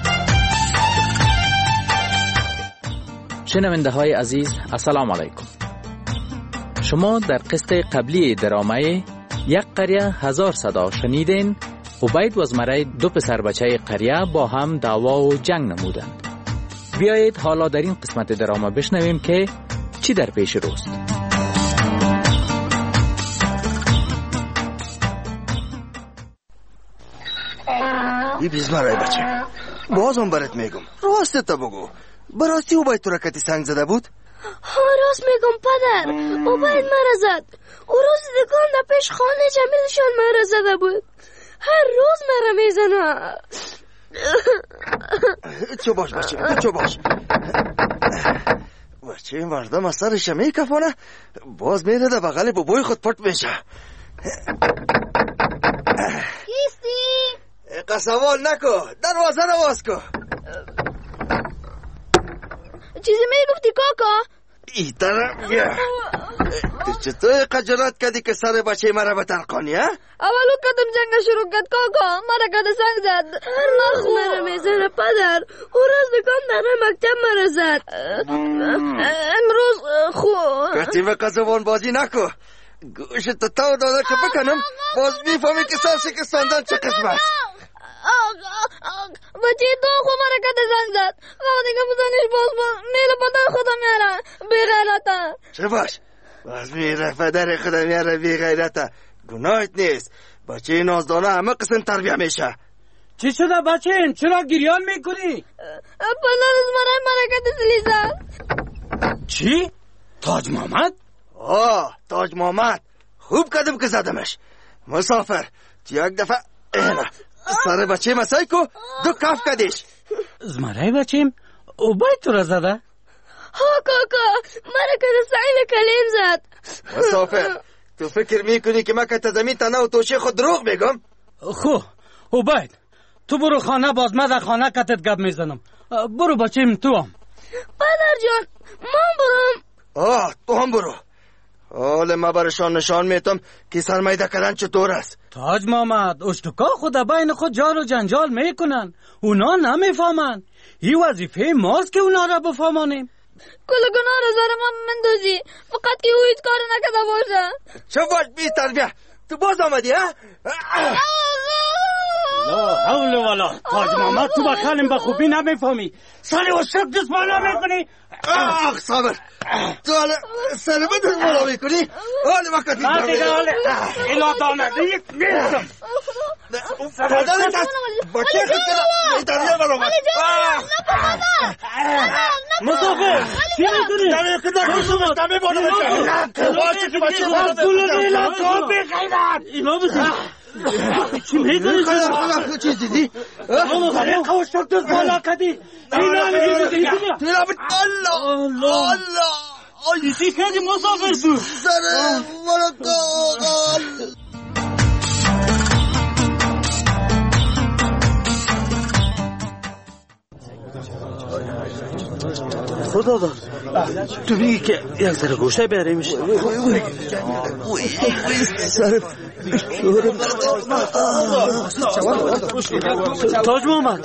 شنونده های عزیز، السلام علیکم. شما در قسط قبلی درامه یک قریه هزار صدا شنیدین. عبید و زمره 2 پسر بچه قریه با هم دعوا و جنگ نمودند. بیایید حالا در این قسمت دراما بشنویم که چی در پیش روست. ای بیزمرای بچه، بازم برات میگم راست تا بگو، براستی اوباید تو رکتی سنگ زده بود؟ ها راست میگم پدر، اوباید مرا زد. او روز دکان در پیش خانه جمیلشان مرا زده بود. هر روز مرا میزنه. چو باش بچه، چو باش بچه. مردم از سرش میکفانه، باز میره در بغل بابای خود پرت میشه. کیستی؟ قسوال نکو، دروازه رو باز کو. چیزی میگفتی کاکا؟ ای طرف بیا. تو چطور قجرات کردی که سر بچه مرا بترقانی ها؟ اولو کدم جنگ شروع کرد کاکا، مرا کده سنگ زد. هر وقت مرا میزنه پدر. او روز دکان در مکتب مرا زد. امروز کتی به قزوان بازی نکو. گوشت تاو داده که بکنم باز میفهمی که سر شکستاندن چه قسم است. بچه تو خو مرا کده سنگ زد. وقتی که بزنیش باز میره پدر خودم میاره بیغیرتا. چه باش باز میره پدر خودم میاره بیغیرتا. گناهت نیست، بچه نازدانه همه قسم تربیه میشه. چی شده بچه این؟ چرا گریان میکنی؟ پدر از مرا کده سلی زد. چی؟ تاج محمد؟ تاج محمد خوب کدم که زدمش. مسافر یک دفعه اینا سر بچه مسای کو دو کف کدیش. زمرای بچیم او باید تو را زده؟ ها کاکا مرا کده سعیم کلیم زد. مسافر تو فکر میکنی که من که زمین تنه و توشه خود دروغ بگم؟ خو او باید تو برو خانه، باز من در خانه کتت گپ میزنم. برو بچیم تو هم. پدر جان من برم. تو هم برو. حال ما برشان نشان میتم که سرمایده کردن چطور است. تاج محمد اشتکا خود بین خود جار و جنجال میکنن، اونا نمیفهمن. این وظیفه ماست که اونا را بفهمانیم. کل گناه را زر ما مندازی، فقط که او هیچ کار نکده باشه. چه باش بی تربیه، تو باز آمدی ها؟ لا حول ولا. تاج محمد تو بخالیم بخوبی نمیفهمی، سر و شک دست بالا میکنی. صابر تو حالا سر به دست بالا میکنی؟ حالا وقتی من دیگه حالا ایلا دانه نیستم. پدرت هست بچه خود کنه میتربیه برامد. مسافر چی میکنی؟ دمی که در خصومش دمی بالا بکنی باشه که بچه بالا کلو نیلا تو بخیرد اینا بزن. چی میکنی؟ چی دیدی؟ خریقه و شک دست بالا کدی. اینا میگی الله چی کردی مسافر تو؟ سره مرکا خدا دار تو بگی که یک ذره گوشه بیاریمش. تاج محمد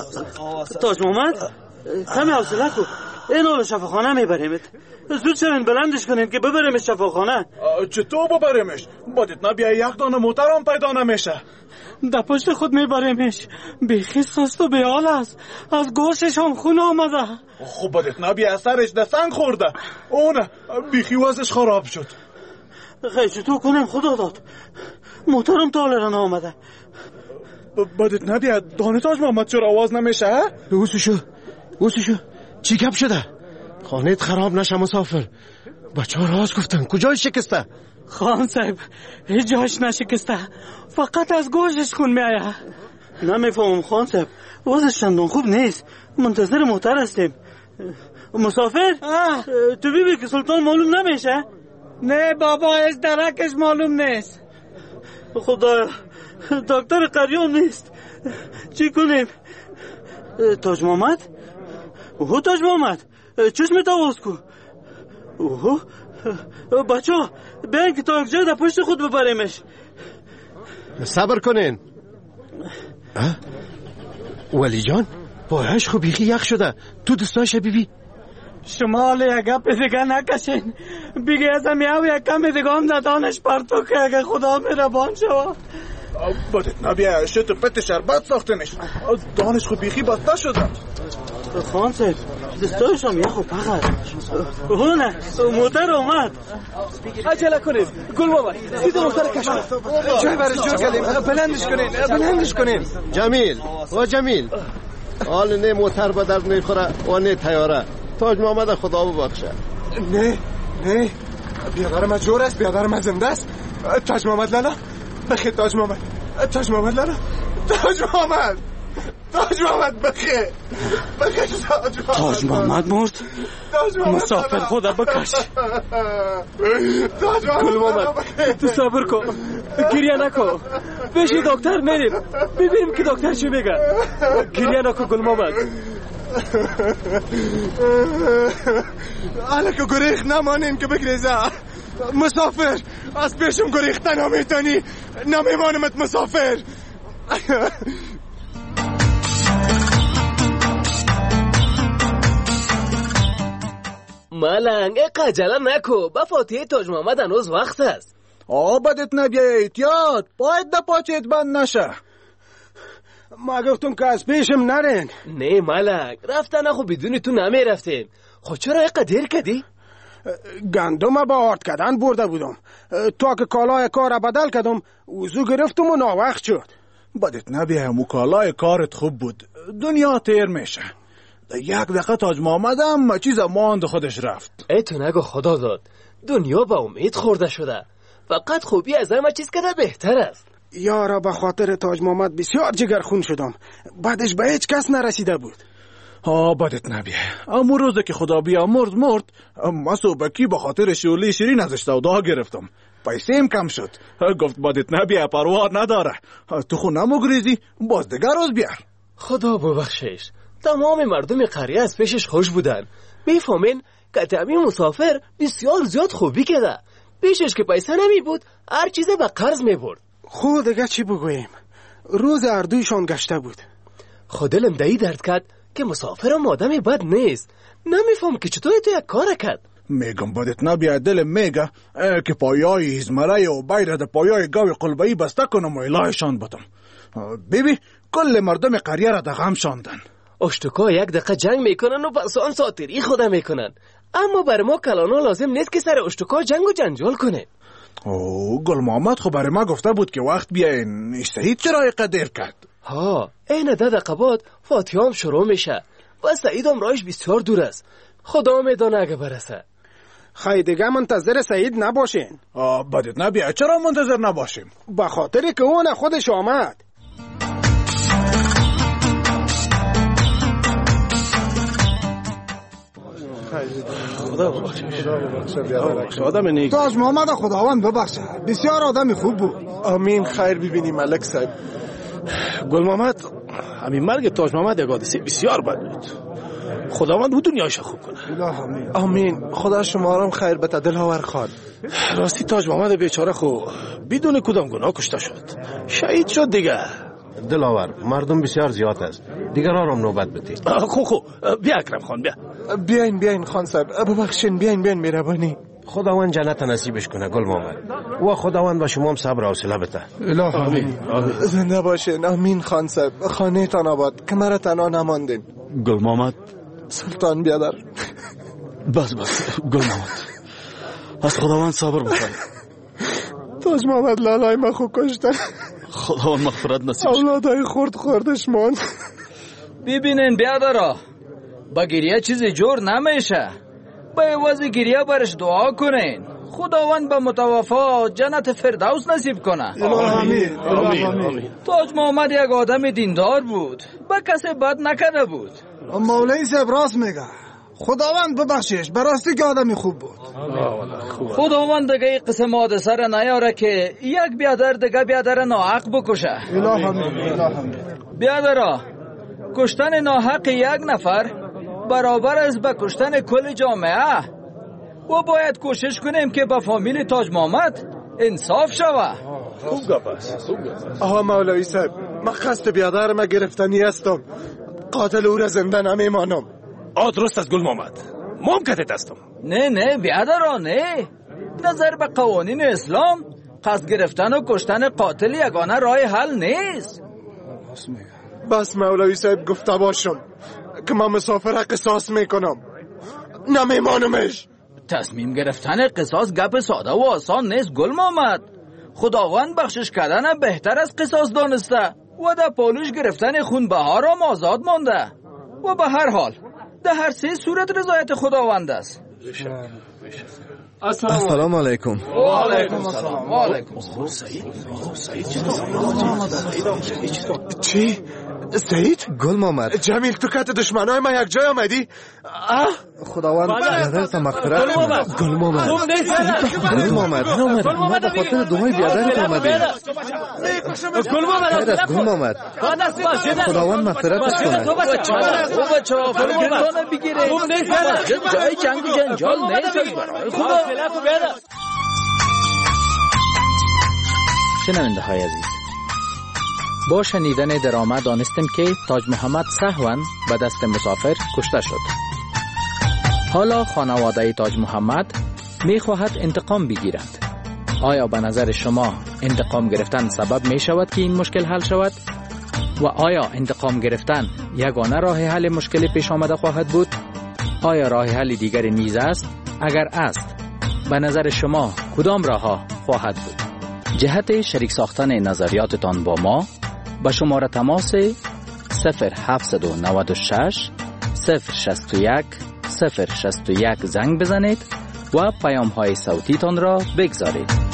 کمی حوصله کن، این حال شفاخانه میبریمت. زود شوین بلندش کنین که ببریمش شفاخانه. چطور ببریمش؟ بادت نبیا یک دانه موتر هم پیدا نمیشه. در پشت خود میبریمش، بیخی سست و بیال است، از گوشش هم خون آمده. خب بادت نبیا سرش ده سنگ خورده، اونه بیخی وزش خراب شد. خیلی چطور کنیم خدا داد، موترم تالران آمده. بادت نبیا دانه تاج محمد چرا آواز نمیشه؟ اوسوشو چی گپ شده؟ خانهت خراب نشه مسافر. بچه ها راست گفتن، کجای شکسته؟ خان صاحب هیچ جاش نشکسته، فقط از گوشش خون میآید. نمیفهمم خان صاحب، وضعش چندان خوب نیست، منتظر موتر هستیم. مسافر تو بیبی که سلطان معلوم نمیشه؟ نه بابا از درکش معلوم نیست. خدا دکتر قریون نیست، چی کنیم؟ تاج محمد؟ اوه تاج محمد چشمت آواز کو. اوه بچه ها بیاین که تا یک جای در پشت خود ببریمش. صبر کنین. ولی جان پایش خوب بیخی یخ شده، تو دستاش بیبی. شما حالا یک گپ دیگه نکشین، بیگه ازم یه یک کم دیگه هم ندانش پرتو که اگه خدا مهربان شود. بادت نبیا شت پت شربت ساختنش، دانش خوب بیخی بسته شده. خان صاحب دستایشم یه خوب فقط هونه موتر اومد عجله کنید گل بابا سید موتر کشم جای برش جور کلیم بلندش کنین جمیل و جمیل حال نه موتر به درد میخوره و نه تیاره تاج محمد خدا ببخشه نه بیادر ما جور است بیادر ما زنده است تاج محمد لالا بخیر تاج محمد لالا تاج محمد بخیر تاج محمد مرد مسافر خدا بکش گل محمد تو صبر کن گریه نکن بشی دکتر میریم ببینیم که دکتر چی میگه گریه نکن گل محمد حالا که گریخ نمانین که بگریزه مسافر از پیشم گریخته نمیتونی نمیمانمت مسافر ملنگ قجله نکو با فاتحه تاج محمد هنوز وقت است بدت نبیه احتیاط باید دا پاچت بند نشه ما گفتم که از پیشم نرین نه ملنگ رفتن خو بدون تو نمیرفتیم خود چرا اینقدر دیر کردی؟ گندم با آرد کردن برده بودم تا که کالای کار بدل کردم وضو گرفتم و ناوقت شد بدت نبیه کالای کارت خوب بود دنیا تیر میشه یک دقیقه تاج محمد هم چیز ماند خودش رفت ای تو نگو خدا داد دنیا با امید خورده شده فقط خوبی از همه چیز کرده بهتر است یارا به خاطر تاج محمد بسیار جگرخون شدم بعدش به هیچ کس نرسیده بود بدت نبیه اما روزه که خدا مرد ما صبحکی به خاطر شوله شیرین ازش سودا گرفتم پیسیم کم شد گفت بدت نبیه پروا نداره تو خو نمگریزی باز دیگر روز بیار خدا ببخشش تمام مردم قریه از پیشش خوش بودن میفهمین که تامی مسافر بسیار زیاد خوبی کرده پیشش که پیسه نمی بود هر چیزه به قرض می برد خود دیگه چی بگویم روز اردویشان گشته بود خودلم دایی درد کرد که مسافرم آدم بد نیست نمیفهم که چطور تو یک کار کرد میگم بدت نبیه دلم میگه که پایای ازمره و باید پایای گاوی قلبهی بسته کنم و الهشان بدم بیبی کل مردم قریه را دغم شاندن اشتکا یک دقیقه جنگ میکنن و پس آن ساتری خدا میکنن اما بر ما کلانا لازم نیست که سر اشتکا جنگ و جنجال کنه گل محمد خب برای ما گفته بود که وقت بیاین سعید چرا قدر کرد این 10 دقیقه بعد فاتحه هم شروع میشه و سعید هم راهش بسیار دور است خدا میدانه اگه برسه خیلی دیگه منتظر سعید نباشین بدت نبیه چرا منتظر نباشیم به خاطر که اون خودش آمد تاج محمد خداوند ببخشه بسیار آدم خوب بود آمین خیر ببینیم ملک صاحب گل محمد همین مرگ تاج محمد یک حادثه بسیار بد بود خداوند بود دنیایش خوب کنه آمین خدا شما را خیر بده دل‌آور خان راستی تاج محمد بیچاره خو بدون کدام گناه کشته شد شهید شد دیگه دلاور مردم بسیار زیاد است دیگر آرام نوبت بده خو بیا اکرم خان بیا بیاین خان صاحب ببخشین بیاین مهربانی خداوند جنت نصیبش کنه گل محمد و خداوند با شما هم صبر و حوصله بده آمین زنده باشین آمین خان صاحب خانه تان آباد که مرا تنها نماندین گل محمد سلطان بیادر بس گل محمد از خداوند صبر بکن تاج محمد لالای ما خو کشتن خداوند مغفرت نصیب شه اولادای خوردش ماند ببینین بیادرا با گریه چیزی جور نمیشه با عوض گریه برش دعا کنین خداوند به متوفا جنت فردوس نصیب کنه آمین تاج محمد یک آدم دیندار بود با کسی بد نکرده بود مولوی صاحب راست میگه خداوند ببخشش براستی که آدمی خوب بود خداوند دیگه این قسم حادثه را نیاره که یک بیادر دیگه بیادر ناحق بکشه بیادرا کشتن ناحق یک نفر برابر است به کشتن کل جامعه و باید کوشش کنیم که به فامیل تاج محمد انصاف شوه خوب گپ است آها مولوی صاحب من قصد بیادر ما گرفتنی هستم قاتل او را زنده نمیمانم درست است گل محمد ممکنه هستم نه بیادرا نه نظر به قوانین اسلام قصد گرفتن و کشتن قاتل یگانه راه حل نیست بس مولوی صاحب گفته باشم که من مسافر قصاص میکنم، نمیمانمش. تصمیم گرفتن قصاص گپ ساده و آسان نیست گل محمد. خداوند بخشش کردن بهتر از قصاص دانسته و در پالوش گرفتن خونبهارام آزاد مانده و به هر حال در هر سه صورت رضایت خداوند است. السلام علیکم. و علیکم السلام. و علیکم چی؟ سعید؟ گل محمد. جمیل تو کت دشمنای ما یک جای آمدی؟ خداوند بیادرت مغفرت کنه. گل محمد. گل محمد. ما به خاطر دعای بیادرت آمدیم. خیر است گل محمد. خداوند مغفرتش کنه. بچه ها فرمانتانه بگیره. جای جنگ و جنجال نیست برای خدا. شنونده های عزیز، با شنیدن درامه دانستیم که تاج محمد سهواً به دست مسافر کشته شد. حالا خانواده تاج محمد می خواهد انتقام بگیرند. آیا به نظر شما انتقام گرفتن سبب می شود که این مشکل حل شود؟ و آیا انتقام گرفتن یگانه راه حل مشکل پیش آمده خواهد بود؟ آیا راه حل دیگری نیز است؟ اگر است، به نظر شما کدام راه خواهد بود؟ جهت شریک ساختن نظریاتتان با ما با شماره تماس 0796 061 061 زنگ بزنید و پیام های صوتی تان را بگذارید.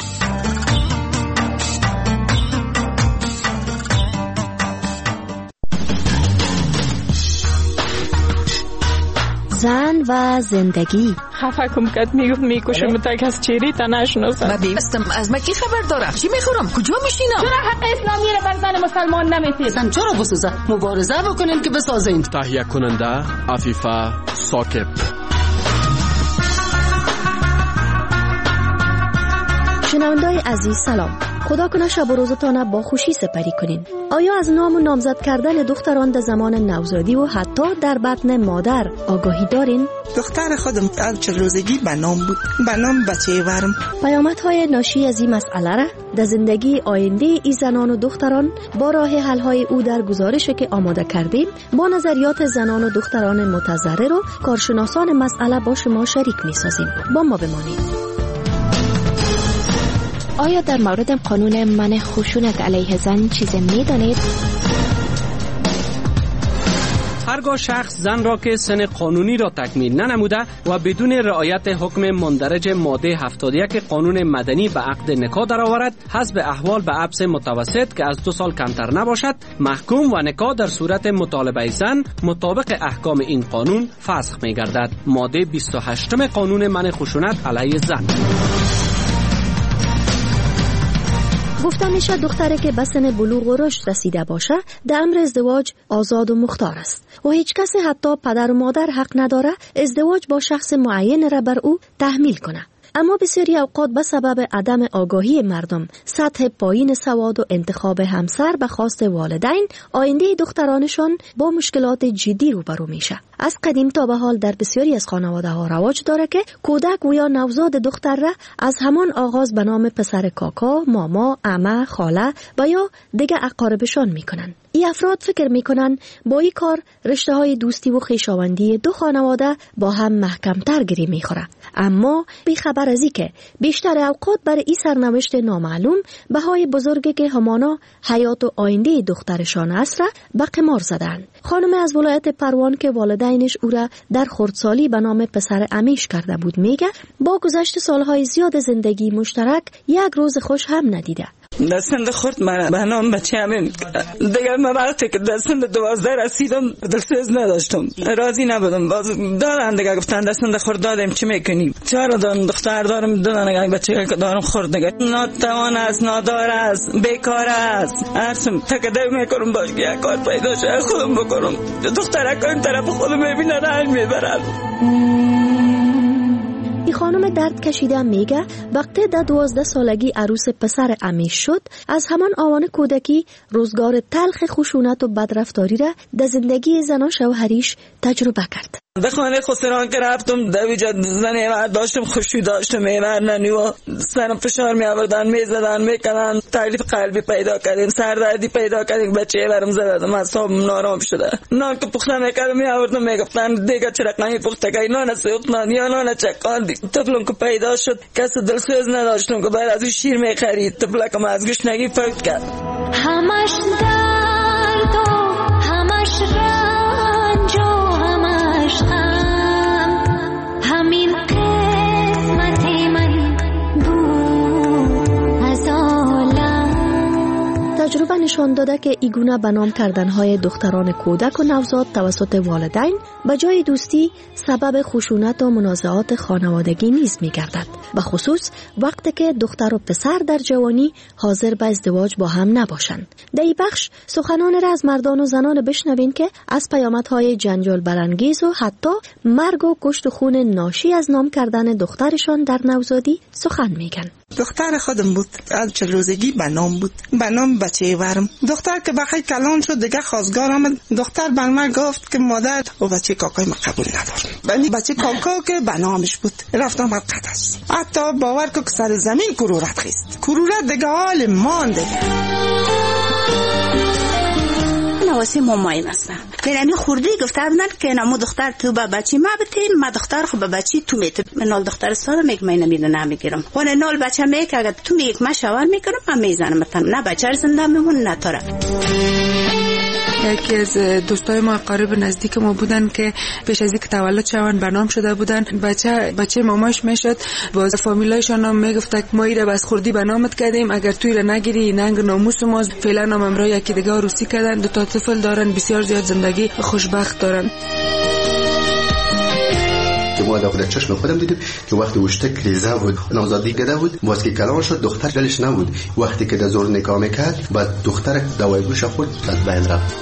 زن و زندگی. خفه کم کد میکشم تک از چیری تا نشناسم. من بیستم از مکی خبر دارم. چی میخورم؟ کجا میشینم؟ چرا حق اسلامی رو بر زن مسلمان نمیتید؟ چرا بسازه؟ مبارزه بکنین که بسازین. تهیه کننده عفیفه ثاقب. شنونده‌های عزیز سلام. خدا کنه شب و روزتان با خوشی سپری کنین. آیا از نام و نامزد کردن دختران در زمان نوزادی و حتی در بطن مادر آگاهی دارین؟ دختر خودم از 4 روزگی به نام بود، به نام بچه ورم. پیامدهای ناشی از این مسئله را در زندگی آینده ای زنان و دختران با راه حل‌های او در گزارشی که آماده کردیم با نظریات زنان و دختران متضرر و کارشناسان مسئله با شما شریک می‌سازیم. با ما بمانید. آیا در مورد قانون منع خشونت علیه زن چیزی می‌دانید؟ هرگاه شخص زن را که سن قانونی را تکمیل ننموده و بدون رعایت حکم مندرج ماده 71 قانون مدنی به عقد نکاح درآورد، حسب احوال به حبس متوسط که از 2 سال کمتر نباشد، محکوم و نکاح در صورت مطالبه زن مطابق احکام این قانون فسخ می‌گردد. ماده 28 قانون منع خشونت علیه زن. گفته میشه دختری که به سن بلوغ و رشد رسیده باشه در امر ازدواج آزاد و مختار است و هیچ کسی حتی پدر و مادر حق نداره ازدواج با شخص معین را بر او تحمیل کنه. اما بسیاری اوقات به سبب عدم آگاهی مردم، سطح پایین سواد و انتخاب همسر به خواست والدین، آینده دخترانشان با مشکلات جدی روبرو میشه. از قدیم تا به حال در بسیاری از خانواده ها رواج داره که کودک و یا نوزاد دختر را از همان آغاز به نام پسر کاکا، ماما، عمه، خاله و یا دیگه اقاربشان میکنن. این افراد فکر میکنن با این کار رشته های دوستی و خویشاوندی دو خانواده با هم محکمتر گری میخوره. اما بی خبر از این که بیشتر اوقات برای این سرنوشت نامعلوم بهای بزرگی که همانا حیات و آینده دخترشان است را به قمار زدن. خانم از ولایت پروان که والدینش او را در خردسالی به نام پسر امیش کرده بود میگه با گذشت سالهای زیاد زندگی مشترک یک روز خوش هم ندیده. دستند خورد من به نام بچه همین دیگر من وقتی که دستند 12 رسیدم دلسوز نداشتم، راضی نبودم. باز دارن دیگه گفتن دستند خورد دادیم چی میکنیم؟ چرا دارم دختر دارم دادن بچه که دارم خورد دیگه ناتوان است، نادار است، بیکار است. ارسم تکده میکنم باش که یک کار پیدا شه خودم بکنم. دخترک این طرف خودم میبینه رنج میبرد. این خانم درد کشیده میگه وقتی در 12 سالگی عروس پسر امیش شد، از همان آوان کودکی روزگار تلخ خشونت و بدرفتاری را در زندگی زن و شوهریش تجربه کرد. به خانه خسران که رفتم دویجا زنه داشتم خوشی داشتم میبرنن و سرم فشار می آوردن میزدن میکنن تکلیف قلبی پیدا کردیم سردردی پیدا کردیم بچه برم زدم اعصابم نارام شده نان که پخته میکردم می آوردم میگفتن دیگه چرا قمی پخته که نان سوخت نان یا نان چکاندی طفلم که پیدا شد کس دلسوز نداشتم که بعد از این شیر میخرید طفلکم از گشنگی فوت کرد همش درد و همش رنج و همش غم همین قسمت من بود از عالم. تجربه نشان داده که ایگونه به نام کردنهای دختران کودک و نوزاد توسط والدین به جای دوستی سبب خشونت و منازعات خانوادگی نیز می گردد، به خصوص وقتی که دختر و پسر در جوانی حاضر به ازدواج با هم نباشند. در این بخش سخنان را از مردان و زنان بشنوین که از پیامدهای جنجال برانگیز و حتی مرگ و کشت و خون ناشی از نام کردن دخترشان در نوزادی سخن میگن. دختر خودم بود، از 40 روزگی به نام بود، به نام بچه ورم. دختر که بخی کلان شد دیگه خواستگار آمد، دختر به من گفت که مادر و بچه کاکای ما قبول ندارم. ولی بچه کاکا که به نامش بود رفتم مقدس. حتی باور که سر زمین کرورت خیست، کرورت دیگه حال مانده. واسه مامایم هستم. برمی خورده گفته بودن که نمو دختر تو با بچی ما بتیم، ما دختر خو با بچی تو میتیم. نال دختر سارا میگه من نمیدونم میگیرم. ولی نال بچه میگه اگه تو میگه من شوهر میکنم من میزنم مثلا نه بچه زنده میمون نه طرف. یکی از دوستای ما قریب نزدیک ما بودن که پیش از اینکه تولد شوند برنامه شده بودن بچه ماماش میشد باز فامیلایشون هم میگفت ما ایره بس خوردی برنامه کردیم اگر توی را نگیری ننگ ناموس ما فعلا هم امرا یکی دیگه عروسی کردن 2 طفل دارن بسیار زیاد زندگی خوشبخت دارن. ما در چشم خودم دیدم که وقتی وشتک لیزه بود نوزادی گده بود باز که کلان شد دختر دلش نبود وقتی که در زور نکاح میکرد بعد دختر دوای گوش خود از بین رفت.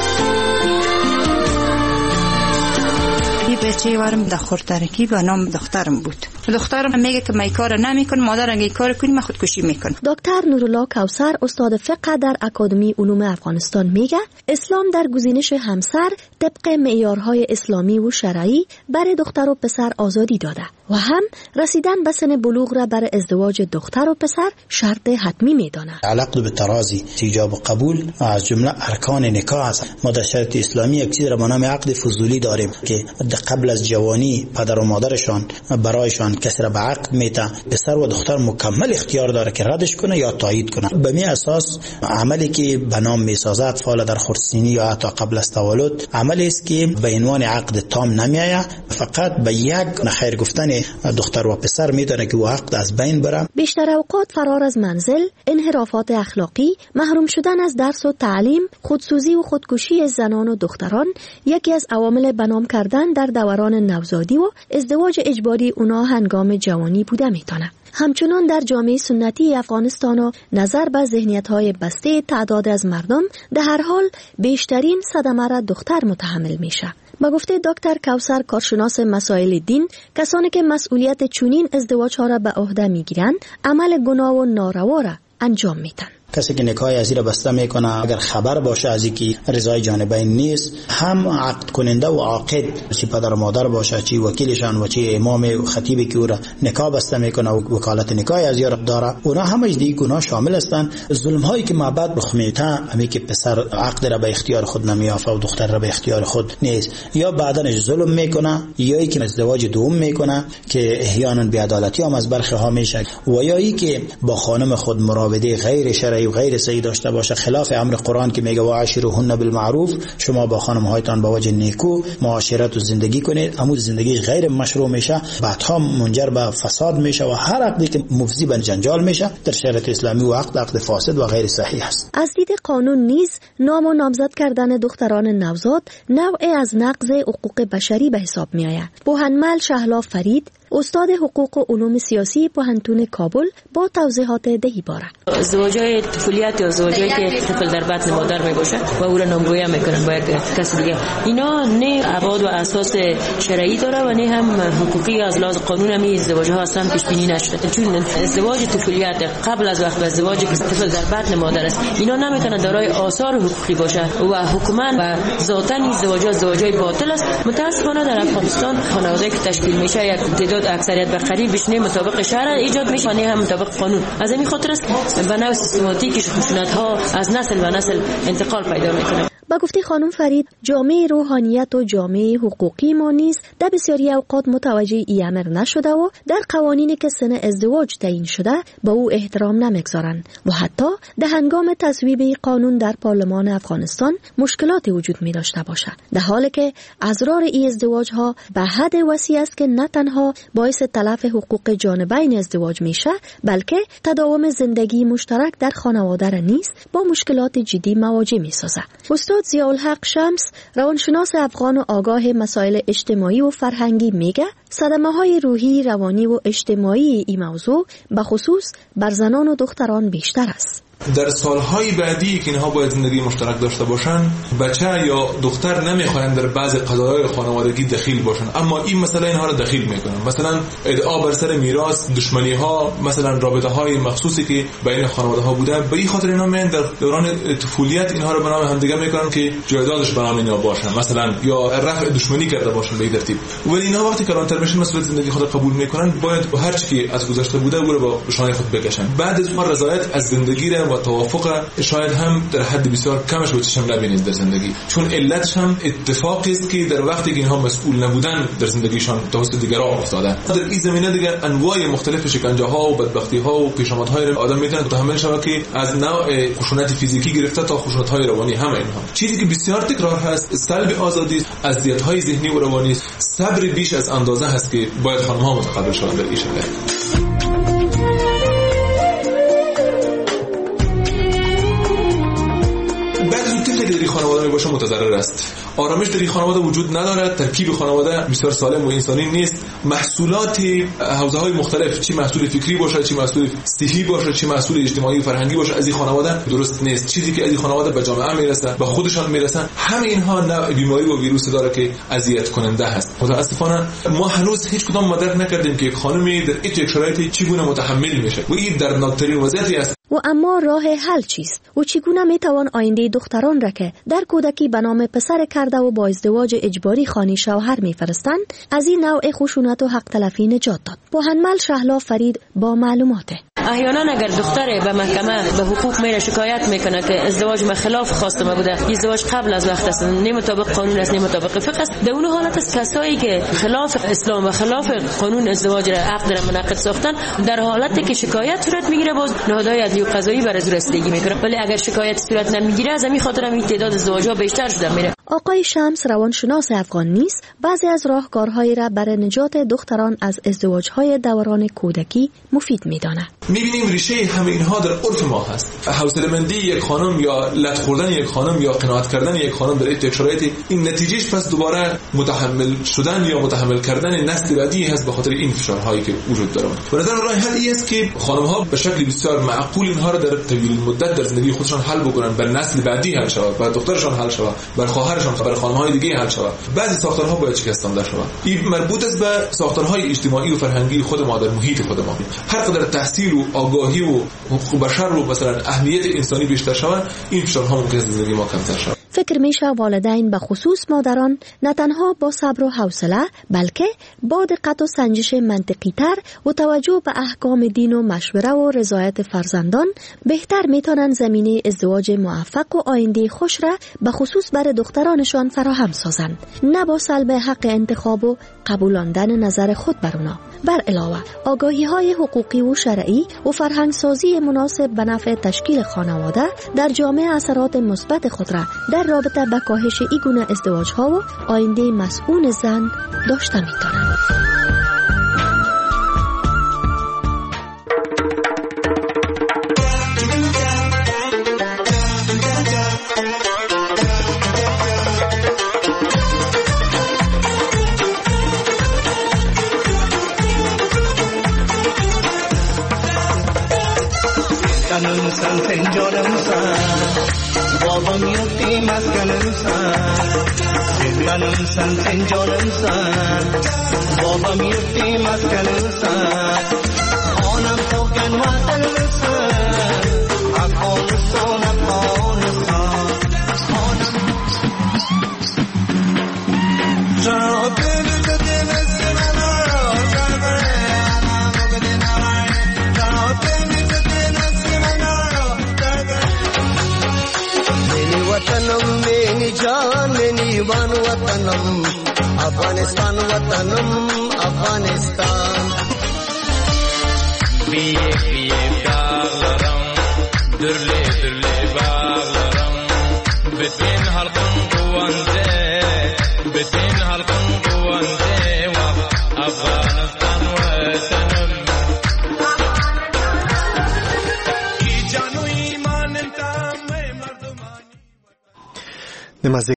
بچه ورم در خورترکی به نام دخترم بود. دخترم میگه که من کار نمیکنم مادر اگه کار کنی من خودکشی میکنم. دکتر نورالله کوثر استاد فقه در اکادمی علوم افغانستان میگه اسلام در گزینش همسر طبق معیارهای اسلامی و شرعی برای دختر و پسر آزادی داده و هم رسیدن به سن بلوغ را برای ازدواج دختر و پسر شرط حتمی میدانه. العقد بالتراضی ایجاب و قبول از جمله ارکان نکاح است. ما در شریعت اسلامی یک چیز را به نام عقد فضولی داریم که قبل از جوانی پدر و مادرشان برایشان کسی را به عقد میته پسر و دختر مکمل اختیار داره که ردش کنه یا تایید کنه. به می اساس عملی که به نام میسازد اطفال در خردسینی یا حتی قبل از تولد عملی است که به عنوان عقد تام نمیآید، فقط به یک خیر گفتن دختر و پسر میدونه که عقد از بین بره. بیشتر اوقات فرار از منزل، انحرافات اخلاقی، محروم شدن از درس و تعلیم، خودسوزی و خودکشی زنان و دختران یکی از عوامل بنام کردن در دوران نوزادی و ازدواج اجباری اونا هنگام جوانی بوده میتونه. همچنان در جامعه سنتی افغانستان و نظر به ذهنیت‌های بسته تعداد از مردم در هر حال بیشترین صدمه را دختر متحمل میشه. با گفته دکتر کوثر کارشناس مسائل دین، کسانی که مسئولیت چنین ازدواج‌ها را به عهده میگیرند عمل گناه و ناروا را انجام میدن. کسی که نکاح ازیر بسته میکنه اگر خبر باشه از اینکه رضای جانبین نیست، هم عقد کننده و عاقد چه پدر و مادر باشه چه وکیلشان و چه امام و خطیبی که او را نکاح بسته میکنه و وکالت نکاح ازیر داره، اونا همش دیگه گناه شامل هستند. ظلم هایی که معبد بخمیته همی که پسر عقد را به اختیار خود نمیافه و دختر را به اختیار خود نیست، یا بعدنش ظلم میکنه یا ای که ازدواج دوم میکنه که احیانا بی‌عدالتی هم از برخی ها میشه، و یا ای که با خانم خود مراوده غیر شرعی و غیر صحیح داشته باشه، خلاف امر قرآن که میگه وعاشروهن بالمعروف، شما با خانم هایتان با وجه نیکو معاشرت و زندگی کنید. اما زندگی غیر مشروع میشه، بعدها منجر به فساد میشه و هر عقدی که مفضی به جنجال میشه در شریعت اسلامی و عقد فاسد و غیر صحیح است. از دید قانون نیز نام و نامزد کردن دختران نوزاد نوعی از نقض حقوق بشری به حساب می آید. بوهنمل شهلا فرید استاد حقوق و علوم سیاسی پوهنتون کابل با توضیحات دهی باره. ازدواج‌های طفولیت یا ازدواجی که طفل در بطن مادر میباشه و او را نامگویی میکنن با یک کس دیگه، اینا نه ابعاد و اساس شرعی داره و نه هم حقوقی. از لحاظ قانون هم ازدواج‌ها اصلا پیش بینی نشده، چون ازدواج طفولیت قبل از وقت ازدواجی که طفل در بطن مادر است، اینا نمیتونه دارای آثار حقوقی باشه و حکومت و ذاتاً ازدواج‌های باطل است. متأسفانه در افغانستان خانواده‌ای که تشکیل میشه یک تعداد اکثریت به قریبش نه مطابق شرع ایجاد میشه نه هم مطابق قانون. از این خاطر است به نوع سیستماتیک خشونت‌ها از نسل به نسل انتقال پیدا میکنه. با گفته خانم فرید، جامعه روحانیت و جامعه حقوقی ما نیز در بسیاری اوقات متوجه ای امر نشده و در قوانینی که سن ازدواج تعیین شده با او احترام نمیگذارند و حتی در هنگام تصویب قانون در پارلمان افغانستان مشکلات وجود می داشته باشد، در حالی که اسرار ای ازدواج ها به حد وسیع است که نه تنها باعث تلف حقوق جانبین ازدواج میشه، بلکه تداوم زندگی مشترک در خانواده را نیز با مشکلات جدی مواجه می سازد. استاد ضیاءالحق شمس، روانشناس افغان و آگاه مسائل اجتماعی و فرهنگی میگه صدمه‌های روحی، روانی و اجتماعی این موضوع به خصوص بر زنان و دختران بیشتر است. در سالهای بعدی که اینها باید زندگی مشترک داشته باشن، بچه یا دختر نمیخواین در بعض قضایای خانوادگی دخیل باشن، اما این مسئله اینها را دخیل میکنن. مثلا ادعا بر سر میراث، دشمنی ها، مثلا رابطه های مخصوصی که بین خانواده ها بوده، به این خاطر اینا میان در دوران طفولیت اینها را به نام همدیگه میکنن که جایدادش به نام اینا باشن، مثلا یا رفع دشمنی کرده باشن به این ترتیب. ولی اینها وقتی کلانتر میشن مسئولیت زندگی خود قبول میکنن، باید هر چی که از گذشته بوده او را با شانه خود بکشن. بعد از اون رضایت از زندگی و توافق شاید هم در حد بسیار کمش به چشم نبینید در زندگی، چون علتش هم اتفاقی است که در وقتی که اینها مسئول نبودن در زندگیشان توسط دیگران افتاده. در این زمینه دیگه انواع مختلف شکنجه ها و بدبختی ها و پیشامدهای آدم میتونه متحمل شود که از نوع خشونت فیزیکی گرفته تا خشونت های روانی همه اینها. چیزی که بسیار تکرار هست، سلب آزادی، اذیت های ذهنی و روانی، صبر بیش از اندازه هست که باید خانم ها متقبل شوند در این شکل. در خانواده باشه متضرر است. آرامش در خانواده وجود ندارد، ترکیب خانواده بسیار سالم و انسانی نیست. محصولات حوزه‌های مختلف، چی محصول فکری باشه، چی محصول صحی باشه، چی محصول اجتماعی و فرهنگی باشه، از این خانواده درست نیست. چیزی که از این خانواده به جامعه میرسه، به خودشان میرسن، همه اینها نوع بیماری و ویروس داره که اذیت کننده هست. متاسفانه ما هنوز هیچ کدام مدرک نکردیم که خانمی در این شرایطی چگونه متحمل میشه و این دردناکترین وضعیتی است. و اما راه حل چیست و چگونه میتوان آینده دختران را که در کودکی به نام پسر کرده و با ازدواج اجباری خانه شوهر میفرستند از این نوع خشونت و حق تلفی نجات داد؟ پوهنمل شهلا فرید با معلومات. احیانا اگر دختر به محکمه به حقوق میره شکایت میکنه که ازدواج ما خلاف خواستم بوده، ازدواج قبل از وقت است، نه مطابق قانون است، نه مطابق فقه است، در اون حالت است کسایی که خلاف اسلام و خلاف قانون ازدواج را عقد را منعقد ساختن، در حالتی که شکایت صورت میگیره باز نهادهای عدلی و قضایی بر از رسیدگی میکنه. ولی اگر شکایت صورت نمیگیره از همین خاطر هم تعداد ازدواج‌ها بیشتر شده میره. آقای شمس روانشناس افغان نیز بعضی از راهکارهایی را برای نجات دختران از ازدواج‌های دوران کودکی مفید می‌داند. می‌بینیم ریشه همه اینها در عرف ما هست. حوصله‌مندی یک خانم یا لط خوردن یک خانم یا قناعت کردن یک خانم در این شرایط، این نتیجهش پس دوباره متحمل شدن یا متحمل کردن نسل بعدی هست به خاطر این فشارهایی که وجود داره. به نظر راه حل است که خانم‌ها به شکل بسیار معقول اینها را در طویل مدت در زندگی خودشان حل بکنن، بر نسل بعدی حل شود، بر دخترشان حل شود، بر خواهرشان، بر خانم‌های دیگه حل شود. بعضی ساختارها باید شکستانده شود. این مربوط است به ساختارهای اجتماعی و فرهنگی خود ما در محیط خود ما. هر قدر تحصیل و آگاهی و حقوق بشر و مثلا اهمیت انسانی بیشتر شود، این فشارها ممکن است زندگی ما کمتر شود. فکر میشه والدین به خصوص مادران نه تنها با صبر و حوصله بلکه با دقت و سنجش منطقی تر و توجه به احکام دین و مشوره و رضایت فرزندان بهتر میتونن زمینه ازدواج موفق و آینده خوش را به خصوص برای دخترانشان فراهم سازند، نه با سلب حق انتخاب و قبولاندن نظر خود بر اونا. بر علاوه آگاهی های حقوقی و شرعی و فرهنگ سازی مناسب به نفع تشکیل خانواده در جامعه اثرات مثبت خود را در رابطه با کاهش این گونه ازدواج ها و آینده مسئول زن داشته میتونند. sensin canımsan babam yurtti maskanımsan sevdanım sensin canımsan babam yurtti maskanımsan onam to'kkan vatanımsan Afg'oniston Afg'oniston वतनम मेरी जान मेरी वन वतनम अफगानिस्तान वतनम Afghanistan biye biye dağlarım dürle dürle bağlarım bütün halkın kuvvende bütün halkın kuvvende Afganistan vatanım ki canu imanım tam mardumani